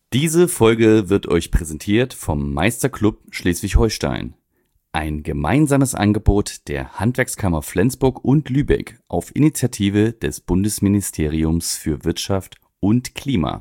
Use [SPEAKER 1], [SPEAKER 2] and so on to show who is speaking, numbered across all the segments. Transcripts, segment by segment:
[SPEAKER 1] Diese Folge wird euch präsentiert vom Meisterclub Schleswig-Holstein. Ein gemeinsames Angebot der Handwerkskammer Flensburg und Lübeck auf Initiative des Bundesministeriums für Wirtschaft und Klima.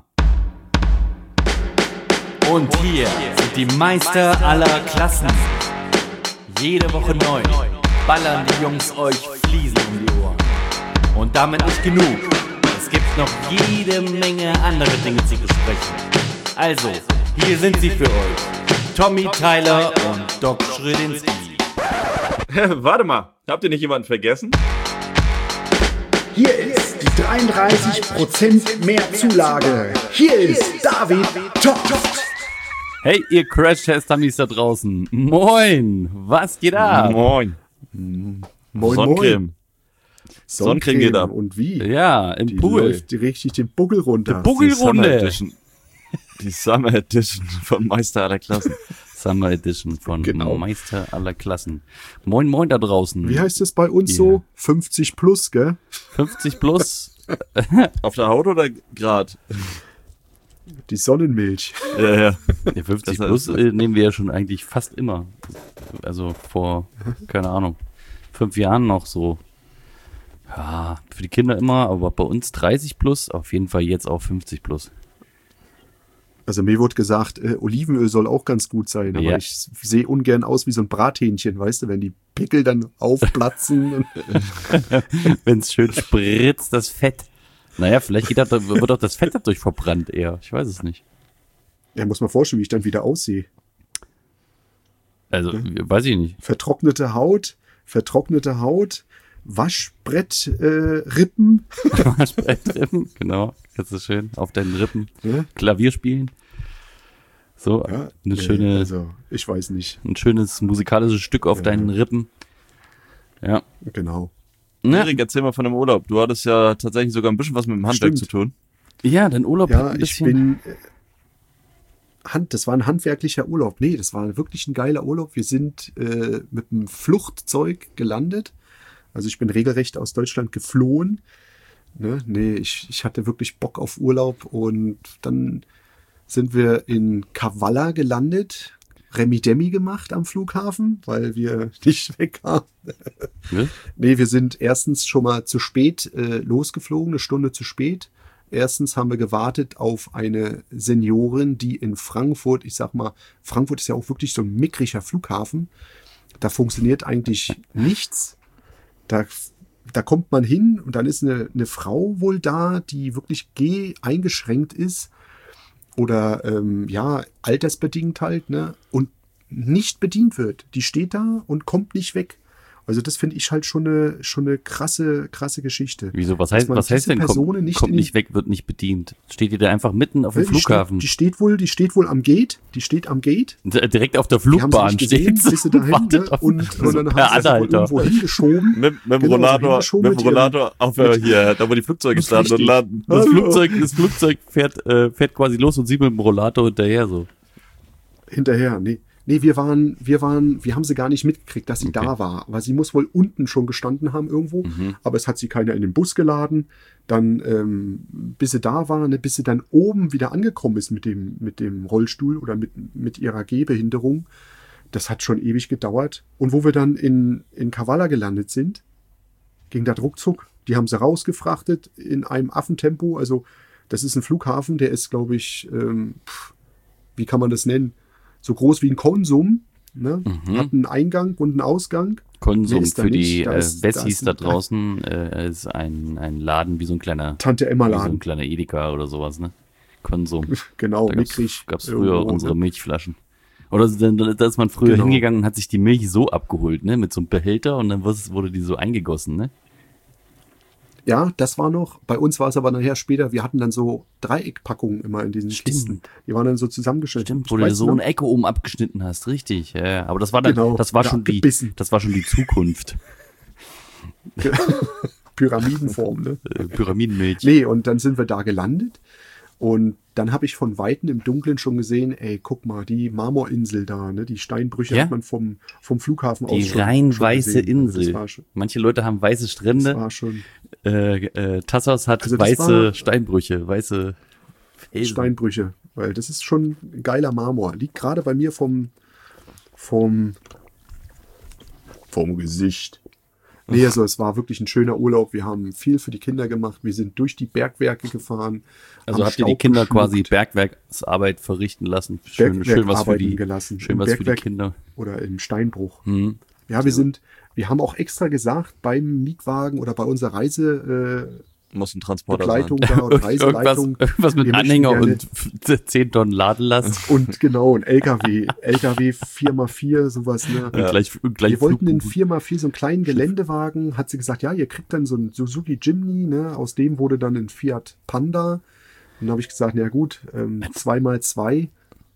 [SPEAKER 1] Und hier sind die Meister aller Klassen. Jede Woche neu ballern die Jungs euch Fliesen um die Ohren. Und damit nicht genug. Es gibt noch jede Menge andere Dinge zu besprechen. Also, hier sind sie für euch. Tommy Tyler und Doc Schrödinski.
[SPEAKER 2] Warte mal, habt ihr nicht jemanden vergessen?
[SPEAKER 3] Hier ist die 33% mehr Zulage. Hier ist David Toft.
[SPEAKER 1] Hey, ihr Crash-Test-Dummies da draußen. Moin, was geht ab?
[SPEAKER 2] Moin.
[SPEAKER 3] Sonnencreme.
[SPEAKER 2] Sonnencreme geht ab.
[SPEAKER 3] Und wie?
[SPEAKER 1] Ja, im
[SPEAKER 3] Die
[SPEAKER 1] Pool.
[SPEAKER 3] läuft richtig den Buckel runter.
[SPEAKER 1] Buckelrunde.
[SPEAKER 2] Die Summer Edition vom Meister aller Klassen.
[SPEAKER 1] Summer Edition von
[SPEAKER 3] Genau.
[SPEAKER 1] Meister aller Klassen. Moin, moin da draußen.
[SPEAKER 3] Wie heißt es bei uns so? 50 plus, gell?
[SPEAKER 1] 50 plus.
[SPEAKER 2] Auf der Haut oder Grad?
[SPEAKER 3] Die Sonnenmilch.
[SPEAKER 2] Ja.
[SPEAKER 1] Ja, 50
[SPEAKER 2] Das
[SPEAKER 1] plus
[SPEAKER 2] heißt-
[SPEAKER 1] nehmen wir ja schon eigentlich fast immer. Also vor, keine Ahnung, 5 Jahren noch so. Ja, für die Kinder immer, aber bei uns 30 plus, auf jeden Fall jetzt auch 50 plus.
[SPEAKER 3] Also mir wurde gesagt, Olivenöl soll auch ganz gut sein, aber
[SPEAKER 1] Ja.
[SPEAKER 3] ich sehe ungern aus wie so ein Brathähnchen, weißt du, wenn die Pickel dann aufplatzen.
[SPEAKER 1] Wenn es schön spritzt, das Fett. Naja, vielleicht wird auch das Fett dadurch verbrannt eher. Ich weiß es nicht.
[SPEAKER 3] Ja, muss man vorstellen, wie ich dann wieder aussehe.
[SPEAKER 1] Also, weiß ich nicht.
[SPEAKER 3] Vertrocknete Haut, Waschbrett, Rippen.
[SPEAKER 1] Waschbrettrippen, genau. Kannst du schön auf deinen Rippen
[SPEAKER 3] Ja,
[SPEAKER 1] Klavier spielen. So,
[SPEAKER 3] ja,
[SPEAKER 1] eine schöne,
[SPEAKER 3] also ich weiß nicht.
[SPEAKER 1] ein schönes musikalisches Stück auf deinen Rippen. Ja.
[SPEAKER 3] Genau.
[SPEAKER 1] Ne?
[SPEAKER 2] Erik, erzähl mal von dem Urlaub. Du hattest ja tatsächlich sogar ein bisschen was mit dem Handwerk
[SPEAKER 3] Stimmt.
[SPEAKER 2] zu tun.
[SPEAKER 1] Ja, dein Urlaub hat
[SPEAKER 3] Ja,
[SPEAKER 1] ein
[SPEAKER 3] ich
[SPEAKER 1] bisschen.
[SPEAKER 3] bin das war ein handwerklicher Urlaub. Nee, das war wirklich ein geiler Urlaub. Wir sind mit einem Fluchtzeug gelandet. Also ich bin regelrecht aus Deutschland geflohen. Ne? Nee, ich hatte wirklich Bock auf Urlaub und dann sind wir in Kavala gelandet, Remi-Demi gemacht am Flughafen, weil wir nicht wegkamen.
[SPEAKER 1] Ne?
[SPEAKER 3] Nee, wir sind erstens schon mal zu spät losgeflogen, eine Stunde zu spät. Erstens haben wir gewartet auf eine Seniorin, die in Frankfurt, ich sag mal, Frankfurt ist ja auch wirklich so ein mickriger Flughafen. Da funktioniert eigentlich nichts. Da kommt man hin und dann ist eine Frau wohl da, die wirklich eingeschränkt ist oder altersbedingt halt, ne, und nicht bedient wird. Die steht da und kommt nicht weg. Also das finde ich halt schon eine krasse Geschichte.
[SPEAKER 1] Wieso? Was
[SPEAKER 3] Dass
[SPEAKER 1] heißt,
[SPEAKER 3] man
[SPEAKER 1] was heißt
[SPEAKER 3] diese
[SPEAKER 1] denn,
[SPEAKER 3] Personen
[SPEAKER 1] kommt
[SPEAKER 3] nicht
[SPEAKER 1] kommt
[SPEAKER 3] in-
[SPEAKER 1] nicht weg, wird nicht bedient? Steht ihr da einfach mitten auf dem Flughafen?
[SPEAKER 3] Die steht wohl am Gate. Die steht am Gate.
[SPEAKER 1] Direkt auf der
[SPEAKER 3] Die haben sie
[SPEAKER 1] Flugbahn
[SPEAKER 3] nicht gesehen,
[SPEAKER 1] steht
[SPEAKER 3] bis sie dahin,
[SPEAKER 1] wartet
[SPEAKER 3] ne?
[SPEAKER 1] auf
[SPEAKER 3] und
[SPEAKER 1] so
[SPEAKER 3] dann
[SPEAKER 1] per
[SPEAKER 3] haben sie wohl
[SPEAKER 1] Anhalter.
[SPEAKER 3] irgendwo hingeschoben.
[SPEAKER 2] Mit dem
[SPEAKER 3] Genau,
[SPEAKER 2] Rollator,
[SPEAKER 3] hingeschoben
[SPEAKER 2] mit dem
[SPEAKER 3] mit ihrem-
[SPEAKER 2] Rollator auf hier, da wo die Flugzeuge starten und
[SPEAKER 3] Richtig.
[SPEAKER 2] landen.
[SPEAKER 1] Das Flugzeug fährt quasi los und sie mit dem Rollator hinterher so.
[SPEAKER 3] Hinterher, nee. Nee, wir haben sie gar nicht mitgekriegt, dass sie da war. Aber sie muss wohl unten schon gestanden haben irgendwo. Aber es hat sie keiner in den Bus geladen. Dann, bis sie da war, ne, bis sie dann oben wieder angekommen ist mit dem Rollstuhl oder mit ihrer Gehbehinderung. Das hat schon ewig gedauert. Und wo wir dann in Kavala gelandet sind, ging das ruckzuck. Die haben sie rausgefrachtet in einem Affentempo. Also, das ist ein Flughafen, der ist, glaube ich, wie kann man das nennen? So groß wie ein Konsum, ne? Hat einen Eingang und einen Ausgang.
[SPEAKER 1] Konsum
[SPEAKER 3] Mehr ist da
[SPEAKER 1] für
[SPEAKER 3] nicht.
[SPEAKER 1] die
[SPEAKER 3] Da ist-
[SPEAKER 1] Wessis
[SPEAKER 3] da
[SPEAKER 1] da
[SPEAKER 3] ist-
[SPEAKER 1] draußen ist ein Laden wie so ein kleiner
[SPEAKER 3] Tante Emma
[SPEAKER 1] wie so ein
[SPEAKER 3] Laden.
[SPEAKER 1] kleiner Edeka oder sowas, ne? Konsum.
[SPEAKER 3] Genau,
[SPEAKER 1] Da
[SPEAKER 3] mickrig.
[SPEAKER 1] gab's früher
[SPEAKER 3] irgendwo,
[SPEAKER 1] unsere
[SPEAKER 3] ne?
[SPEAKER 1] Milchflaschen. Oder da ist man früher
[SPEAKER 3] Genau.
[SPEAKER 1] hingegangen und hat sich die Milch so abgeholt, ne? Mit so einem Behälter und dann wurde die so eingegossen, ne?
[SPEAKER 3] Ja, das war noch. Bei uns war es aber nachher später. Wir hatten dann so Dreieckpackungen immer in diesen Kisten. Die waren dann so zusammengeschnitten.
[SPEAKER 1] Stimmt, wo du dir
[SPEAKER 3] Weißt
[SPEAKER 1] so
[SPEAKER 3] du
[SPEAKER 1] ein
[SPEAKER 3] noch?
[SPEAKER 1] Ecke oben abgeschnitten hast, richtig. Ja, ja. Aber das war dann,
[SPEAKER 3] Genau,
[SPEAKER 1] das war
[SPEAKER 3] oder
[SPEAKER 1] schon
[SPEAKER 3] abgebissen.
[SPEAKER 1] das war schon die Zukunft.
[SPEAKER 3] Pyramidenform, ne?
[SPEAKER 1] Pyramidenmilch.
[SPEAKER 3] Nee, und dann sind wir da gelandet. Und dann habe ich von Weitem im Dunkeln schon gesehen, ey, guck mal, die Marmorinsel da, ne? Die Steinbrüche
[SPEAKER 1] Ja.
[SPEAKER 3] hat man vom Flughafen
[SPEAKER 1] Die
[SPEAKER 3] aus schon
[SPEAKER 1] rein
[SPEAKER 3] schon
[SPEAKER 1] weiße
[SPEAKER 3] gesehen. Also
[SPEAKER 1] Insel.
[SPEAKER 3] Das war schon,
[SPEAKER 1] Manche Leute haben weiße
[SPEAKER 3] das
[SPEAKER 1] Strände.
[SPEAKER 3] war schon
[SPEAKER 1] Tassos hat
[SPEAKER 3] Also das
[SPEAKER 1] weiße
[SPEAKER 3] war-
[SPEAKER 1] Steinbrüche, weiße Felsen.
[SPEAKER 3] Steinbrüche. weil das ist schon ein geiler Marmor. Liegt gerade bei mir vom Gesicht. Nee, also es war wirklich ein schöner Urlaub. Wir haben viel für die Kinder gemacht. Wir sind durch die Bergwerke gefahren.
[SPEAKER 4] Also
[SPEAKER 3] haben
[SPEAKER 4] habt ihr die
[SPEAKER 3] Staub
[SPEAKER 4] Kinder
[SPEAKER 3] geschluckt,
[SPEAKER 4] quasi Bergwerksarbeit verrichten lassen? Schön was für
[SPEAKER 3] arbeiten
[SPEAKER 4] die,
[SPEAKER 3] gelassen.
[SPEAKER 4] schön
[SPEAKER 3] Im
[SPEAKER 4] was für die
[SPEAKER 3] Bergwerk
[SPEAKER 4] Kinder.
[SPEAKER 3] Oder im Steinbruch.
[SPEAKER 4] Mhm.
[SPEAKER 3] Ja, wir haben auch extra gesagt, beim Mietwagen oder bei unserer Reisebegleitung
[SPEAKER 2] Muss ein Transporter
[SPEAKER 3] da oder Reiseleitung.
[SPEAKER 4] Irgendwas mit
[SPEAKER 3] wir möchten
[SPEAKER 4] Anhänger
[SPEAKER 3] gerne-
[SPEAKER 4] und 10 Tonnen Ladelast.
[SPEAKER 3] Und genau, ein LKW 4x4, sowas, ne?
[SPEAKER 4] Und gleich
[SPEAKER 3] Wir wollten den
[SPEAKER 4] Flugbuch.
[SPEAKER 3] 4x4, so einen kleinen Geländewagen, hat sie gesagt, ja, ihr kriegt dann so einen Suzuki Jimny, ne? Aus dem wurde dann ein Fiat Panda. Und dann habe ich gesagt, na gut, 2x2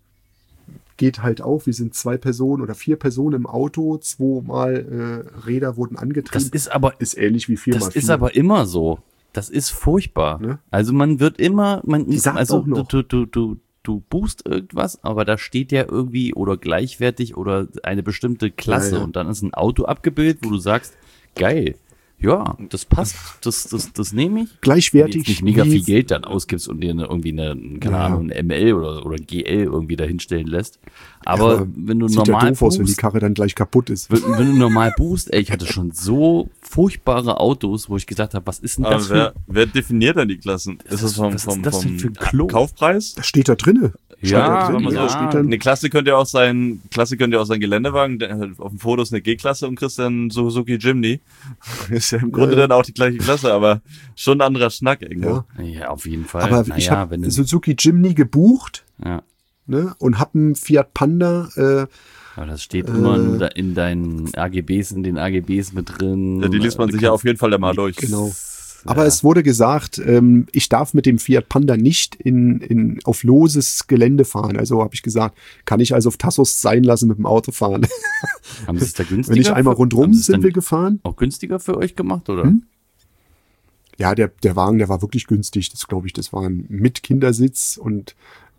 [SPEAKER 3] geht halt auch. Wir sind 2 Personen oder 4 Personen im Auto, 2 Räder wurden angetrieben. Ist ähnlich wie 4x4.
[SPEAKER 4] Das ist aber immer so. Das ist furchtbar.
[SPEAKER 3] Ne?
[SPEAKER 4] Also man wird immer,
[SPEAKER 3] Die sagt's
[SPEAKER 4] also
[SPEAKER 3] auch noch.
[SPEAKER 4] du buchst irgendwas, aber da steht ja irgendwie oder gleichwertig oder eine bestimmte Klasse
[SPEAKER 3] Ja, ja.
[SPEAKER 4] und dann ist ein Auto abgebildet, wo du sagst, geil, ja, das passt, das nehme ich. Wenn du
[SPEAKER 3] Gleichwertig.
[SPEAKER 4] jetzt nicht mega
[SPEAKER 3] wie-
[SPEAKER 4] viel Geld dann ausgibst und dir irgendwie keine
[SPEAKER 3] Ja.
[SPEAKER 4] Ahnung, ein ML oder ein GL irgendwie dahinstellen lässt. Aber
[SPEAKER 3] Ja,
[SPEAKER 4] wenn du
[SPEAKER 3] sieht ja
[SPEAKER 4] normal
[SPEAKER 3] doof aus, wenn die
[SPEAKER 4] buchst,
[SPEAKER 3] Karre dann gleich kaputt ist.
[SPEAKER 4] wenn du normal buchst, ey, ich hatte schon so furchtbare Autos, wo ich gesagt habe, was ist denn das
[SPEAKER 2] Aber wer definiert dann die Klassen? Ist das
[SPEAKER 4] was ist das denn für ein Klo?
[SPEAKER 2] Kaufpreis?
[SPEAKER 3] Das steht da drinne. Steht
[SPEAKER 4] Ja,
[SPEAKER 3] da drin,
[SPEAKER 4] ja.
[SPEAKER 3] da steht dann,
[SPEAKER 2] Eine Klasse könnte ja auch sein Geländewagen, der hat auf dem Foto ist eine G-Klasse und kriegst dann Suzuki Jimny. Ist ja im Grunde
[SPEAKER 3] Ja.
[SPEAKER 2] dann auch die gleiche Klasse, aber schon ein anderer Schnack irgendwo.
[SPEAKER 3] ja.
[SPEAKER 4] Ja, auf jeden Fall.
[SPEAKER 3] Aber
[SPEAKER 4] Naja,
[SPEAKER 3] ich habe
[SPEAKER 4] wenn du-
[SPEAKER 3] Suzuki Jimny gebucht,
[SPEAKER 4] ja.
[SPEAKER 3] ne, und habe einen Fiat Panda,
[SPEAKER 4] Aber das steht immer in deinen AGBs, in den AGBs mit drin.
[SPEAKER 2] Ja, die liest man
[SPEAKER 4] Du
[SPEAKER 2] sich ja
[SPEAKER 4] kannst-
[SPEAKER 2] auf jeden Fall dann mal durch.
[SPEAKER 3] genau. Aber es wurde gesagt, ich darf mit dem Fiat Panda nicht auf loses Gelände fahren. Also habe ich gesagt, kann ich also auf Tassos sein lassen mit dem Auto fahren.
[SPEAKER 4] Haben sie es da günstiger?
[SPEAKER 3] Wenn ich einmal rundrum
[SPEAKER 4] haben sie es
[SPEAKER 3] sind
[SPEAKER 4] dann
[SPEAKER 3] wir gefahren.
[SPEAKER 4] auch günstiger für euch gemacht, oder?
[SPEAKER 3] Ja, der Wagen, der war wirklich günstig. Das glaube ich, das waren mit Kindersitz und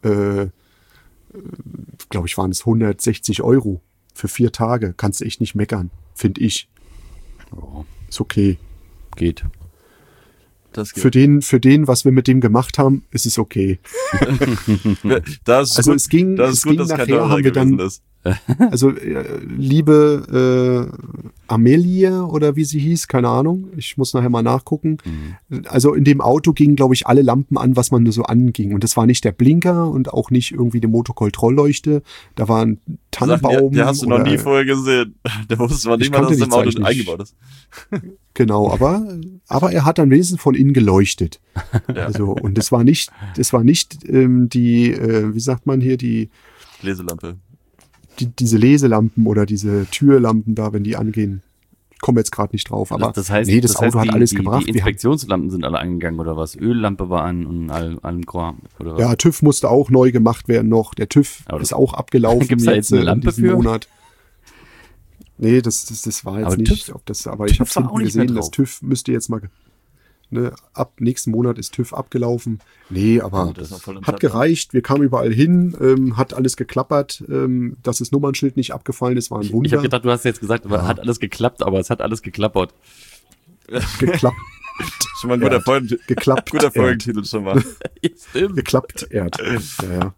[SPEAKER 3] glaube ich, waren es 160 € für 4 Tage. Kannst du echt nicht meckern, finde ich.
[SPEAKER 4] Ja,
[SPEAKER 3] Ist okay.
[SPEAKER 4] geht.
[SPEAKER 2] Das geht.
[SPEAKER 3] Für den, was wir mit dem gemacht haben, ist es okay.
[SPEAKER 2] Das ist
[SPEAKER 3] Also
[SPEAKER 2] gut,
[SPEAKER 3] es ging
[SPEAKER 2] dass kein
[SPEAKER 3] nachher,
[SPEAKER 2] Teurer
[SPEAKER 3] haben wir dann,
[SPEAKER 2] gewesen ist.
[SPEAKER 3] also liebe Amelie oder wie sie hieß, keine Ahnung, ich muss nachher mal nachgucken. Also in dem Auto gingen, glaube ich, alle Lampen an, was man nur so anging. Und das war nicht der Blinker und auch nicht irgendwie die Motorkontrollleuchte. Da war ein Tannenbaum.
[SPEAKER 2] Die hast du noch
[SPEAKER 3] oder-
[SPEAKER 2] nie vorher gesehen. Da wusste man
[SPEAKER 3] Ich
[SPEAKER 2] nicht mal, dass
[SPEAKER 3] kannte
[SPEAKER 2] es im
[SPEAKER 3] die
[SPEAKER 2] Auto
[SPEAKER 3] Zeichen nicht.
[SPEAKER 2] eingebaut ist.
[SPEAKER 3] Genau, aber er hat dann wenigstens von innen geleuchtet. Also, und das war nicht die, wie sagt man hier,
[SPEAKER 2] Leselampe.
[SPEAKER 3] diese Leselampen oder diese Türlampen da, wenn die angehen. Ich komme jetzt gerade nicht drauf, aber
[SPEAKER 4] das heißt,
[SPEAKER 3] nee, das
[SPEAKER 4] heißt,
[SPEAKER 3] Auto hat alles
[SPEAKER 4] die
[SPEAKER 3] gebracht.
[SPEAKER 4] Die
[SPEAKER 3] Wir haben,
[SPEAKER 4] Inspektionslampen sind alle angegangen oder was? Öllampe war an und allem Kram oder was?
[SPEAKER 3] ja, TÜV musste auch neu gemacht werden noch. Der TÜV
[SPEAKER 4] Aber das-
[SPEAKER 3] ist auch abgelaufen.
[SPEAKER 4] Gibt's da jetzt eine
[SPEAKER 3] in
[SPEAKER 4] Lampe
[SPEAKER 3] diesem
[SPEAKER 4] für?
[SPEAKER 3] Monat. Nee, das war jetzt
[SPEAKER 4] Aber
[SPEAKER 3] nicht,
[SPEAKER 4] TÜV
[SPEAKER 3] ob das, aber ich habe es
[SPEAKER 4] war auch
[SPEAKER 3] hinten
[SPEAKER 4] nicht mehr
[SPEAKER 3] gesehen, das
[SPEAKER 4] drauf.
[SPEAKER 3] TÜV müsste jetzt mal, ne, ab nächsten Monat ist TÜV abgelaufen. Nee, aber
[SPEAKER 2] Das ist noch voll im
[SPEAKER 3] hat
[SPEAKER 2] Zeitraum.
[SPEAKER 3] gereicht. Wir kamen überall hin, hat alles geklappert, dass das Nummernschild nicht abgefallen ist, war ein Wunder.
[SPEAKER 4] Ich habe gedacht, du hast jetzt gesagt, hat alles geklappt, aber es hat alles geklappert.
[SPEAKER 3] geklappt,
[SPEAKER 2] Schon mal ein guter,
[SPEAKER 3] geklappt,
[SPEAKER 2] guter Folgentitel schon mal.
[SPEAKER 4] Stimmt.
[SPEAKER 3] geklappt, Erd. Ja,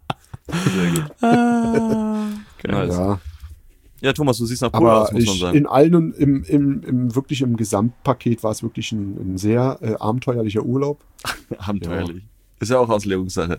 [SPEAKER 2] Nice.
[SPEAKER 3] ja.
[SPEAKER 2] Ja, Thomas, du siehst nach cool aus,
[SPEAKER 3] Aber
[SPEAKER 2] muss man sagen.
[SPEAKER 3] in allen, wirklich im Gesamtpaket war es wirklich ein sehr abenteuerlicher Urlaub.
[SPEAKER 2] Abenteuerlich. Ist ja auch Auslegungssache.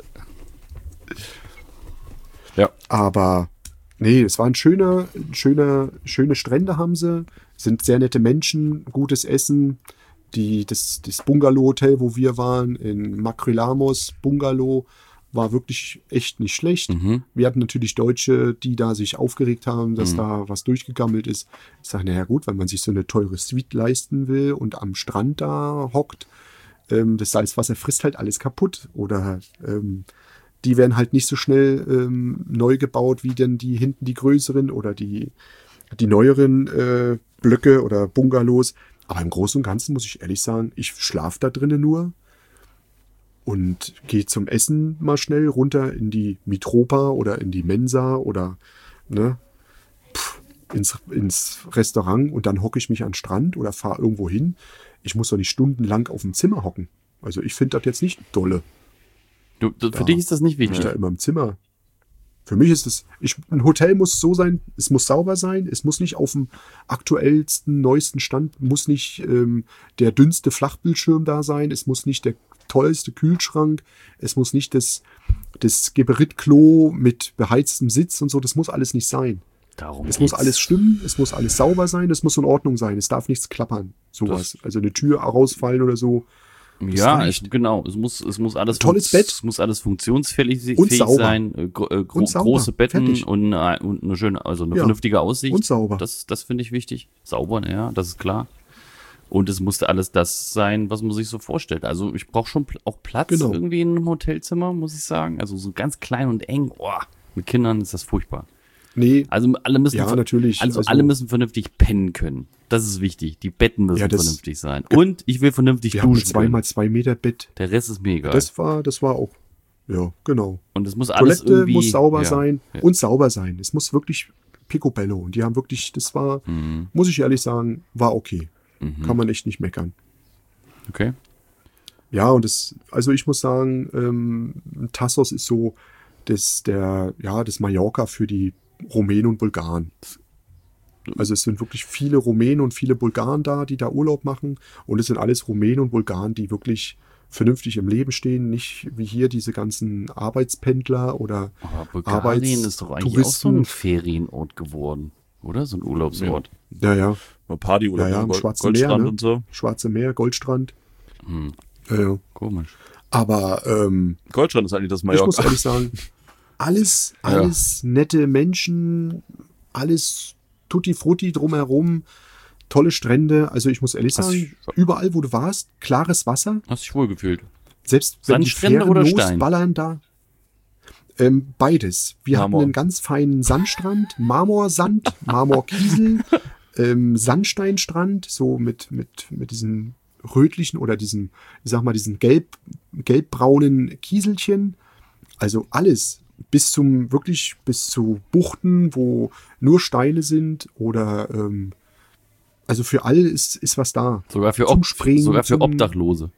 [SPEAKER 4] Ja.
[SPEAKER 3] Aber nee, es waren schöne Strände haben sie, sind sehr nette Menschen, gutes Essen. Das Bungalow-Hotel, wo wir waren, in Makrylamos Bungalow, war wirklich echt nicht schlecht. Wir hatten natürlich Deutsche, die da sich aufgeregt haben, dass da was durchgegammelt ist. Ich sage, naja gut, wenn man sich so eine teure Suite leisten will und am Strand da hockt, das Salzwasser frisst halt alles kaputt. Oder die werden halt nicht so schnell neu gebaut, wie denn die hinten die größeren oder die neueren Blöcke oder Bungalows. Aber im Großen und Ganzen muss ich ehrlich sagen, ich schlafe da drinnen nur und gehe zum Essen mal schnell runter in die Mitropa oder in die Mensa oder ins Restaurant und dann hocke ich mich an den Strand oder fahre irgendwo hin. Ich muss doch nicht stundenlang auf dem Zimmer hocken. Also ich finde das jetzt nicht dolle.
[SPEAKER 4] Für dich ist das nicht
[SPEAKER 3] Ich
[SPEAKER 4] wichtig.
[SPEAKER 3] da immer im Zimmer. Für mich ist es, ein Hotel muss so sein, es muss sauber sein, es muss nicht auf dem aktuellsten, neuesten Stand, muss nicht der dünnste Flachbildschirm da sein, es muss nicht der tollste Kühlschrank, es muss nicht das Geberit-Klo mit beheiztem Sitz und so, das muss alles nicht sein.
[SPEAKER 4] Darum
[SPEAKER 3] Es muss
[SPEAKER 4] geht's.
[SPEAKER 3] alles stimmen, es muss alles sauber sein, es muss in Ordnung sein, es darf nichts klappern, sowas. Also eine Tür rausfallen oder so.
[SPEAKER 4] Ja,
[SPEAKER 3] reicht.
[SPEAKER 4] genau. Es muss alles
[SPEAKER 3] Tolles Bett.
[SPEAKER 4] Es muss alles funktionsfähig
[SPEAKER 3] Und sauber.
[SPEAKER 4] sein.
[SPEAKER 3] Und sauber.
[SPEAKER 4] Große Betten
[SPEAKER 3] Fertig.
[SPEAKER 4] und eine schöne, also eine
[SPEAKER 3] Ja.
[SPEAKER 4] vernünftige Aussicht.
[SPEAKER 3] Und sauber.
[SPEAKER 4] Das finde ich wichtig. Sauber, ja, das ist klar. Und es musste alles das sein, was man sich so vorstellt. Also ich brauche schon auch Platz
[SPEAKER 3] Genau.
[SPEAKER 4] irgendwie in einem Hotelzimmer, muss ich sagen. Also so ganz klein und eng. Mit Kindern ist das furchtbar.
[SPEAKER 3] Nee,
[SPEAKER 4] Also alle müssen,
[SPEAKER 3] Ja, natürlich.
[SPEAKER 4] Also
[SPEAKER 3] Also-
[SPEAKER 4] alle müssen vernünftig pennen können. Das ist wichtig. Die Betten müssen
[SPEAKER 3] Ja, das-
[SPEAKER 4] vernünftig sein. Und ich will vernünftig
[SPEAKER 3] wir haben ein
[SPEAKER 4] duschen können.
[SPEAKER 3] 2x2 Meter Bett.
[SPEAKER 4] Der Rest ist mir egal.
[SPEAKER 3] Das war auch, ja, genau.
[SPEAKER 4] Und es muss alles
[SPEAKER 3] Toilette
[SPEAKER 4] irgendwie
[SPEAKER 3] muss sauber
[SPEAKER 4] ja,
[SPEAKER 3] sein
[SPEAKER 4] ja.
[SPEAKER 3] und sauber sein. Es muss wirklich picobello. Und die haben wirklich, das war, muss ich ehrlich sagen, war okay. Kann man echt nicht meckern.
[SPEAKER 4] Okay.
[SPEAKER 3] Ja, und also ich muss sagen, Tassos ist so das Mallorca für die Rumänen und Bulgaren. Also es sind wirklich viele Rumänen und viele Bulgaren da, die da Urlaub machen. Und es sind alles Rumänen und Bulgaren, die wirklich vernünftig im Leben stehen. Nicht wie hier diese ganzen Arbeitspendler oder
[SPEAKER 4] Aber Bulgarien ist doch eigentlich auch so ein Ferienort geworden, oder? So ein Urlaubsort.
[SPEAKER 3] Ja.
[SPEAKER 2] Mal Party oder
[SPEAKER 3] Ja, am
[SPEAKER 2] Gold,
[SPEAKER 3] Schwarzen
[SPEAKER 2] Goldstrand
[SPEAKER 3] Meer, ne?
[SPEAKER 2] und so.
[SPEAKER 3] Schwarze Meer, Goldstrand. Ja.
[SPEAKER 4] Komisch.
[SPEAKER 3] Aber
[SPEAKER 2] Goldstrand ist eigentlich das
[SPEAKER 3] ich muss
[SPEAKER 2] Mallorca.
[SPEAKER 3] ehrlich sagen, alles nette Menschen, alles tutti frutti drumherum, tolle Strände. Also ich muss ehrlich
[SPEAKER 4] Hast
[SPEAKER 3] sagen, überall wo du warst, klares Wasser.
[SPEAKER 4] Hast dich wohl gefühlt?
[SPEAKER 3] Selbst wenn die
[SPEAKER 4] Sandstrände
[SPEAKER 3] Fähren
[SPEAKER 4] oder Stein?
[SPEAKER 3] losballern da. Beides. Wir
[SPEAKER 2] Marmor.
[SPEAKER 3] hatten einen ganz feinen Sandstrand, Marmorsand, Marmorkiesel, Sandsteinstrand, so mit diesen rötlichen oder diesen, ich sag mal, diesen gelbbraunen Kieselchen. Also alles. Bis zu Buchten, wo nur Steine sind oder also für alle ist was da.
[SPEAKER 4] Sogar für
[SPEAKER 3] Zum Springen,
[SPEAKER 4] sogar für
[SPEAKER 3] zum-
[SPEAKER 4] Obdachlose.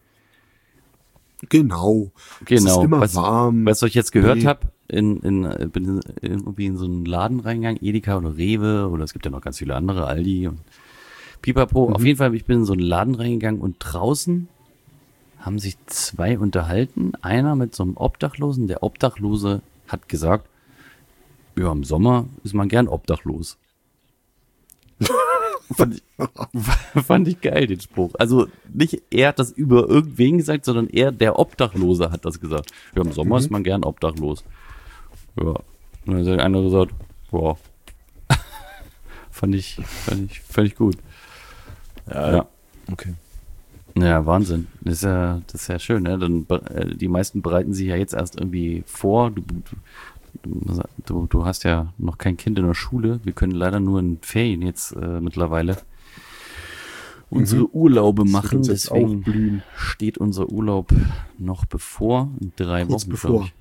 [SPEAKER 3] Genau. Es ist immer warm.
[SPEAKER 4] Was ich jetzt gehört
[SPEAKER 3] Nee.
[SPEAKER 4] habe, bin irgendwie in so einen Laden reingegangen, Edeka oder Rewe oder es gibt ja noch ganz viele andere, Aldi und Pipapo. Auf jeden Fall, ich bin in so einen Laden reingegangen und draußen haben sich zwei unterhalten. Einer mit so einem Obdachlosen. Der Obdachlose hat gesagt, ja, im Sommer ist man gern obdachlos. Fand ich geil, den Spruch. Also nicht er hat das über irgendwen gesagt, sondern er, der Obdachlose, hat das gesagt. Ja, im Sommer ist man gern obdachlos. Ja. Und dann hat der andere gesagt, boah. fand ich gut. Ja.
[SPEAKER 2] Okay.
[SPEAKER 4] Ja, Wahnsinn. Das ist ja schön, ne? Dann, die meisten bereiten sich ja jetzt erst irgendwie vor. Du hast ja noch kein Kind in der Schule. Wir können leider nur in Ferien jetzt mittlerweile unsere Urlaube machen.
[SPEAKER 3] uns jetzt
[SPEAKER 4] Deswegen
[SPEAKER 3] aufblühen.
[SPEAKER 4] steht unser Urlaub noch bevor. In 3
[SPEAKER 3] Kurz
[SPEAKER 4] Wochen,
[SPEAKER 3] bevor.
[SPEAKER 4] glaube ich.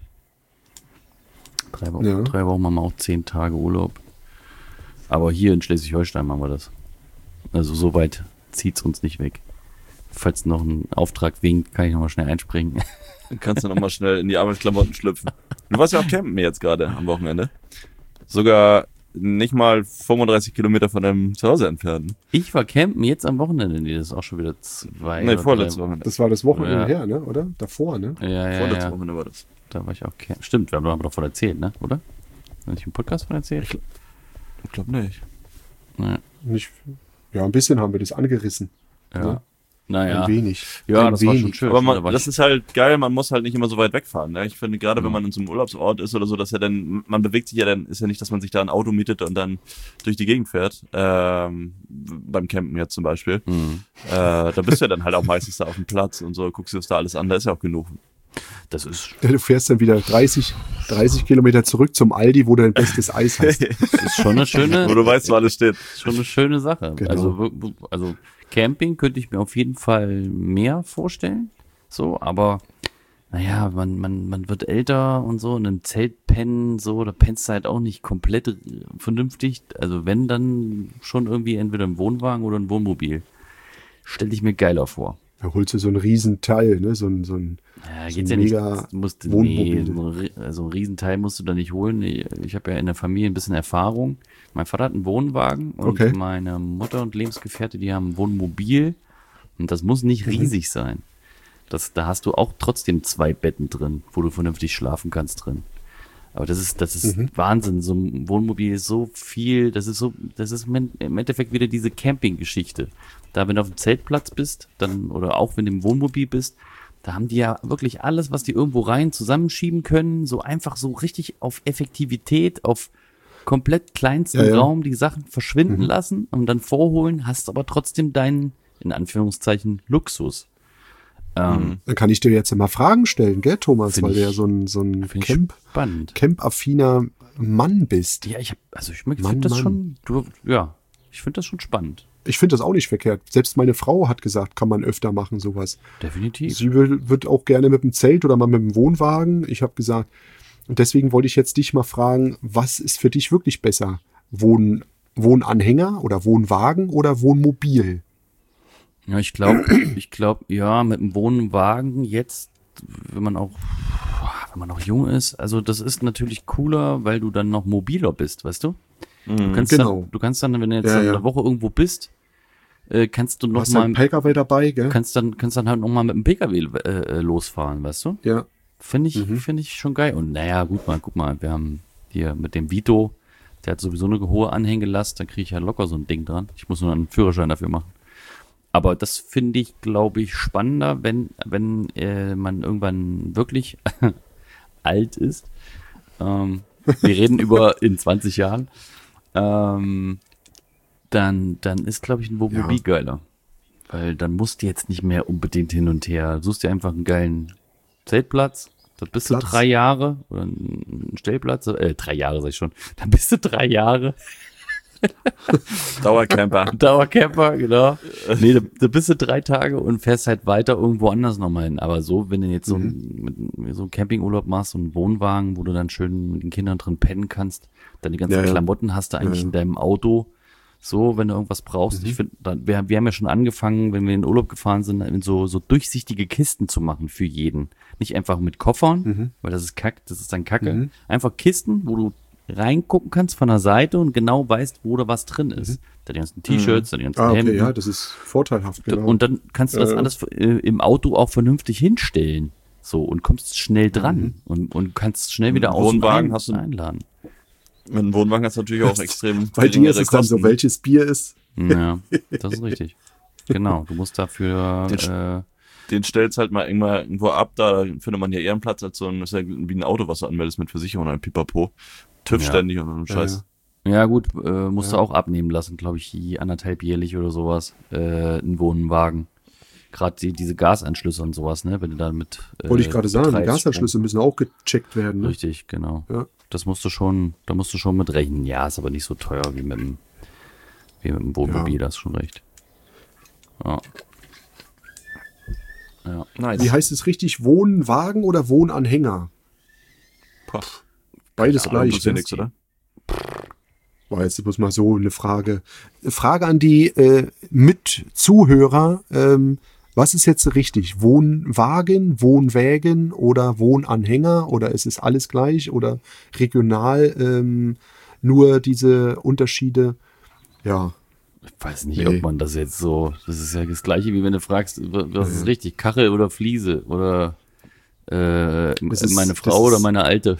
[SPEAKER 4] 3 Wochen.
[SPEAKER 3] Ja.
[SPEAKER 4] 3 Wochen haben wir auch 10 Tage Urlaub. Aber hier in Schleswig-Holstein machen wir das. Also so weit zieht's uns nicht weg. Falls noch ein Auftrag winkt, kann ich nochmal schnell einspringen.
[SPEAKER 2] Dann kannst du nochmal schnell in die Arbeitsklamotten schlüpfen. Du warst ja auch campen jetzt gerade am Wochenende. Sogar nicht mal 35 Kilometer von deinem Zuhause entfernt.
[SPEAKER 4] Ich war campen jetzt am Wochenende. Nee, das ist auch schon wieder 2
[SPEAKER 2] Nee,
[SPEAKER 4] oder
[SPEAKER 2] vorletzte
[SPEAKER 4] 3
[SPEAKER 2] Wochenende.
[SPEAKER 3] Das war das Wochenende
[SPEAKER 4] Ja.
[SPEAKER 3] her, ne? Oder? Davor, ne?
[SPEAKER 4] Ja,
[SPEAKER 2] Vorletzte
[SPEAKER 4] ja.
[SPEAKER 2] Wochenende war das.
[SPEAKER 4] Da war ich auch campen. Stimmt, wir haben doch davon erzählt, ne? Oder? Habe ich im Podcast von erzählt?
[SPEAKER 2] Ich glaube nicht.
[SPEAKER 4] Ja.
[SPEAKER 3] Nicht, ja, ein bisschen haben wir das angerissen.
[SPEAKER 4] Ja.
[SPEAKER 3] Ne?
[SPEAKER 4] Naja.
[SPEAKER 3] Ein wenig.
[SPEAKER 4] Ja,
[SPEAKER 3] Ein
[SPEAKER 4] das war schon
[SPEAKER 3] wenig.
[SPEAKER 4] schön.
[SPEAKER 2] Aber
[SPEAKER 4] Da war
[SPEAKER 2] das ist halt geil, man muss halt nicht immer so weit wegfahren. Ne? Ich finde, gerade wenn man in so einem Urlaubsort ist oder so, dass man bewegt sich ja dann, ist ja nicht, dass man sich da ein Auto mietet und dann durch die Gegend fährt. Beim Campen jetzt zum Beispiel. Da bist du ja dann halt auch meistens da auf dem Platz und so, guckst dir das da alles an, da ist ja auch genug.
[SPEAKER 4] das ist
[SPEAKER 3] Du fährst dann wieder 30 Kilometer zurück zum Aldi, wo du dein bestes Eis hast.
[SPEAKER 4] schon eine schöne,
[SPEAKER 2] Wo du weißt, wo alles steht.
[SPEAKER 4] schon eine schöne Sache.
[SPEAKER 3] Genau.
[SPEAKER 4] Also Camping könnte ich mir auf jeden Fall mehr vorstellen. So, aber naja, man wird älter und so, und im Zelt pennen, so, da pennst du halt auch nicht komplett vernünftig. Also wenn, dann schon irgendwie entweder im Wohnwagen oder im Wohnmobil. Stell ich mir geiler vor.
[SPEAKER 3] Da holst du so ein Riesenteil, ne? So ein
[SPEAKER 4] Ja,
[SPEAKER 3] so
[SPEAKER 4] geht's
[SPEAKER 3] ein
[SPEAKER 4] ja nicht.
[SPEAKER 3] mega
[SPEAKER 4] Nee,
[SPEAKER 3] Wohnmobil.
[SPEAKER 4] so ein Riesenteil musst du da nicht holen. Ich habe ja in der Familie ein bisschen Erfahrung. Mein Vater hat einen Wohnwagen und
[SPEAKER 3] Okay.
[SPEAKER 4] meine Mutter und Lebensgefährte, die haben ein Wohnmobil. Und das muss nicht riesig sein. Da hast du auch trotzdem 2 Betten drin, wo du vernünftig schlafen kannst drin. Aber das ist Wahnsinn. So ein Wohnmobil ist so viel, das ist im Endeffekt wieder diese Camping-Geschichte. Da, wenn du auf dem Zeltplatz bist, dann, oder auch wenn du im Wohnmobil bist, da haben die ja wirklich alles, was die irgendwo rein zusammenschieben können, so einfach so richtig auf Effektivität, auf komplett kleinsten
[SPEAKER 3] Ja.
[SPEAKER 4] Raum die Sachen verschwinden lassen und dann vorholen, hast aber trotzdem deinen, in Anführungszeichen, Luxus.
[SPEAKER 3] Dann kann ich dir jetzt mal Fragen stellen, gell, Thomas,
[SPEAKER 4] Find
[SPEAKER 3] weil du
[SPEAKER 4] ich-
[SPEAKER 3] ja so ein
[SPEAKER 4] Finde ich spannend.
[SPEAKER 3] Camp-affiner Mann bist.
[SPEAKER 4] Ja, ich
[SPEAKER 3] Mann,
[SPEAKER 4] finde das
[SPEAKER 3] Mann.
[SPEAKER 4] ich finde das schon spannend.
[SPEAKER 3] Ich finde das auch nicht verkehrt. Selbst meine Frau hat gesagt, kann man öfter machen, sowas.
[SPEAKER 4] Definitiv.
[SPEAKER 3] Sie wird auch gerne mit dem Zelt oder mal mit dem Wohnwagen. Ich habe gesagt, und deswegen wollte ich jetzt dich mal fragen, was ist für dich wirklich besser? Wohnanhänger oder Wohnwagen oder Wohnmobil?
[SPEAKER 4] Ja, ich glaube, ja, mit dem Wohnwagen jetzt, wenn man auch jung ist, also das ist natürlich cooler, weil du dann noch mobiler bist, weißt du? Du kannst
[SPEAKER 3] Genau.
[SPEAKER 4] dann, wenn du jetzt
[SPEAKER 3] Ja, ja.
[SPEAKER 4] eine Woche irgendwo bist, kannst du
[SPEAKER 3] Du
[SPEAKER 4] noch
[SPEAKER 3] hast halt einen
[SPEAKER 4] mal,
[SPEAKER 3] PKW dabei, gell?
[SPEAKER 4] kannst dann halt noch mal mit dem PKW losfahren, weißt du?
[SPEAKER 3] Ja.
[SPEAKER 4] Finde ich schon geil. Und naja, guck mal, wir haben hier mit dem Vito, der hat sowieso eine hohe Anhängelast, da kriege ich ja locker so ein Ding dran. Ich muss nur einen Führerschein dafür machen. Aber das finde ich, glaube ich, spannender, wenn man irgendwann wirklich alt ist. Wir reden über in 20 Jahren. Dann ist, glaube ich, ein Wohnmobil geiler. Weil dann musst du jetzt nicht mehr unbedingt hin und her. Du suchst dir einfach einen geilen Zeltplatz. Da bist du 3 Jahre. Oder einen Stellplatz. 3 Jahre, sag ich schon. Dann bist du 3 Jahre.
[SPEAKER 2] Dauercamper.
[SPEAKER 4] Dauercamper, genau. Nee, da bist du 3 Tage und fährst halt weiter irgendwo anders nochmal hin. Aber so, wenn du jetzt so einen Campingurlaub machst, so einen Wohnwagen, wo du dann schön mit den Kindern drin pennen kannst, dann die ganzen
[SPEAKER 3] Ja, ja.
[SPEAKER 4] Klamotten hast du eigentlich in deinem Auto. So, wenn du irgendwas brauchst. Ich finde, wir haben ja schon angefangen, wenn wir in den Urlaub gefahren sind, so durchsichtige Kisten zu machen für jeden. Nicht einfach mit Koffern, weil das ist dann Kacke. Einfach Kisten, wo du reingucken kannst von der Seite und genau weißt, wo da was drin ist. Da die ganzen T-Shirts, da die ganzen
[SPEAKER 3] Okay,
[SPEAKER 4] Hemden.
[SPEAKER 3] ja, das ist vorteilhaft, genau.
[SPEAKER 4] Und dann kannst du das alles im Auto auch vernünftig hinstellen. So, und kommst schnell dran und kannst schnell wieder aus und
[SPEAKER 2] Wohnwagen hast du-
[SPEAKER 4] einladen.
[SPEAKER 2] Mit dem Wohnwagen hast du natürlich auch extrem
[SPEAKER 3] Bei dir ist
[SPEAKER 2] geringere
[SPEAKER 3] es dann so,
[SPEAKER 2] Kosten.
[SPEAKER 3] welches Bier ist.
[SPEAKER 4] Ja, das ist richtig. Genau, du musst dafür,
[SPEAKER 2] Den stellst halt mal irgendwo ab, da findet man ja eher einen Platz als so ein, das ist ja wie ein Auto, was du anmeldest mit Versicherung und Pipapo. TÜV
[SPEAKER 4] Ja.
[SPEAKER 2] ständig und so einen Scheiß.
[SPEAKER 4] ja gut, musst du auch abnehmen lassen, glaube ich, 1,5 jährlich oder sowas, einen Wohnwagen. Gerade diese Gasanschlüsse und sowas, ne, wenn du da mit
[SPEAKER 3] Wollte ich gerade sagen, die
[SPEAKER 4] betreibst,
[SPEAKER 3] Gasanschlüsse müssen auch gecheckt werden. Ne?
[SPEAKER 4] Richtig, genau.
[SPEAKER 3] Ja.
[SPEAKER 4] Da musst du schon mit rechnen. Ja, ist aber nicht so teuer wie mit dem Wohnmobil,
[SPEAKER 3] Ja.
[SPEAKER 4] da hast schon recht. Ja. Ja.
[SPEAKER 2] Nice.
[SPEAKER 3] Wie heißt es richtig? Wohnwagen oder Wohnanhänger?
[SPEAKER 2] Boah.
[SPEAKER 3] Beides
[SPEAKER 2] Ja,
[SPEAKER 3] gleich.
[SPEAKER 2] das ist ja
[SPEAKER 3] ne?
[SPEAKER 2] nix, oder?
[SPEAKER 3] War jetzt bloß mal so eine Frage. Frage an die Mitzuhörer. Was ist jetzt richtig? Wohnwagen, Wohnwägen oder Wohnanhänger? Oder ist es alles gleich? Oder regional nur diese Unterschiede? Ja,
[SPEAKER 4] Ich weiß nicht,
[SPEAKER 3] Nee.
[SPEAKER 4] ob man das jetzt so. Das ist ja das Gleiche, wie wenn du fragst, was ist richtig? Kachel oder Fliese? Oder
[SPEAKER 3] ist-
[SPEAKER 4] meine
[SPEAKER 3] das
[SPEAKER 4] Frau oder
[SPEAKER 3] ist-
[SPEAKER 4] meine Alte?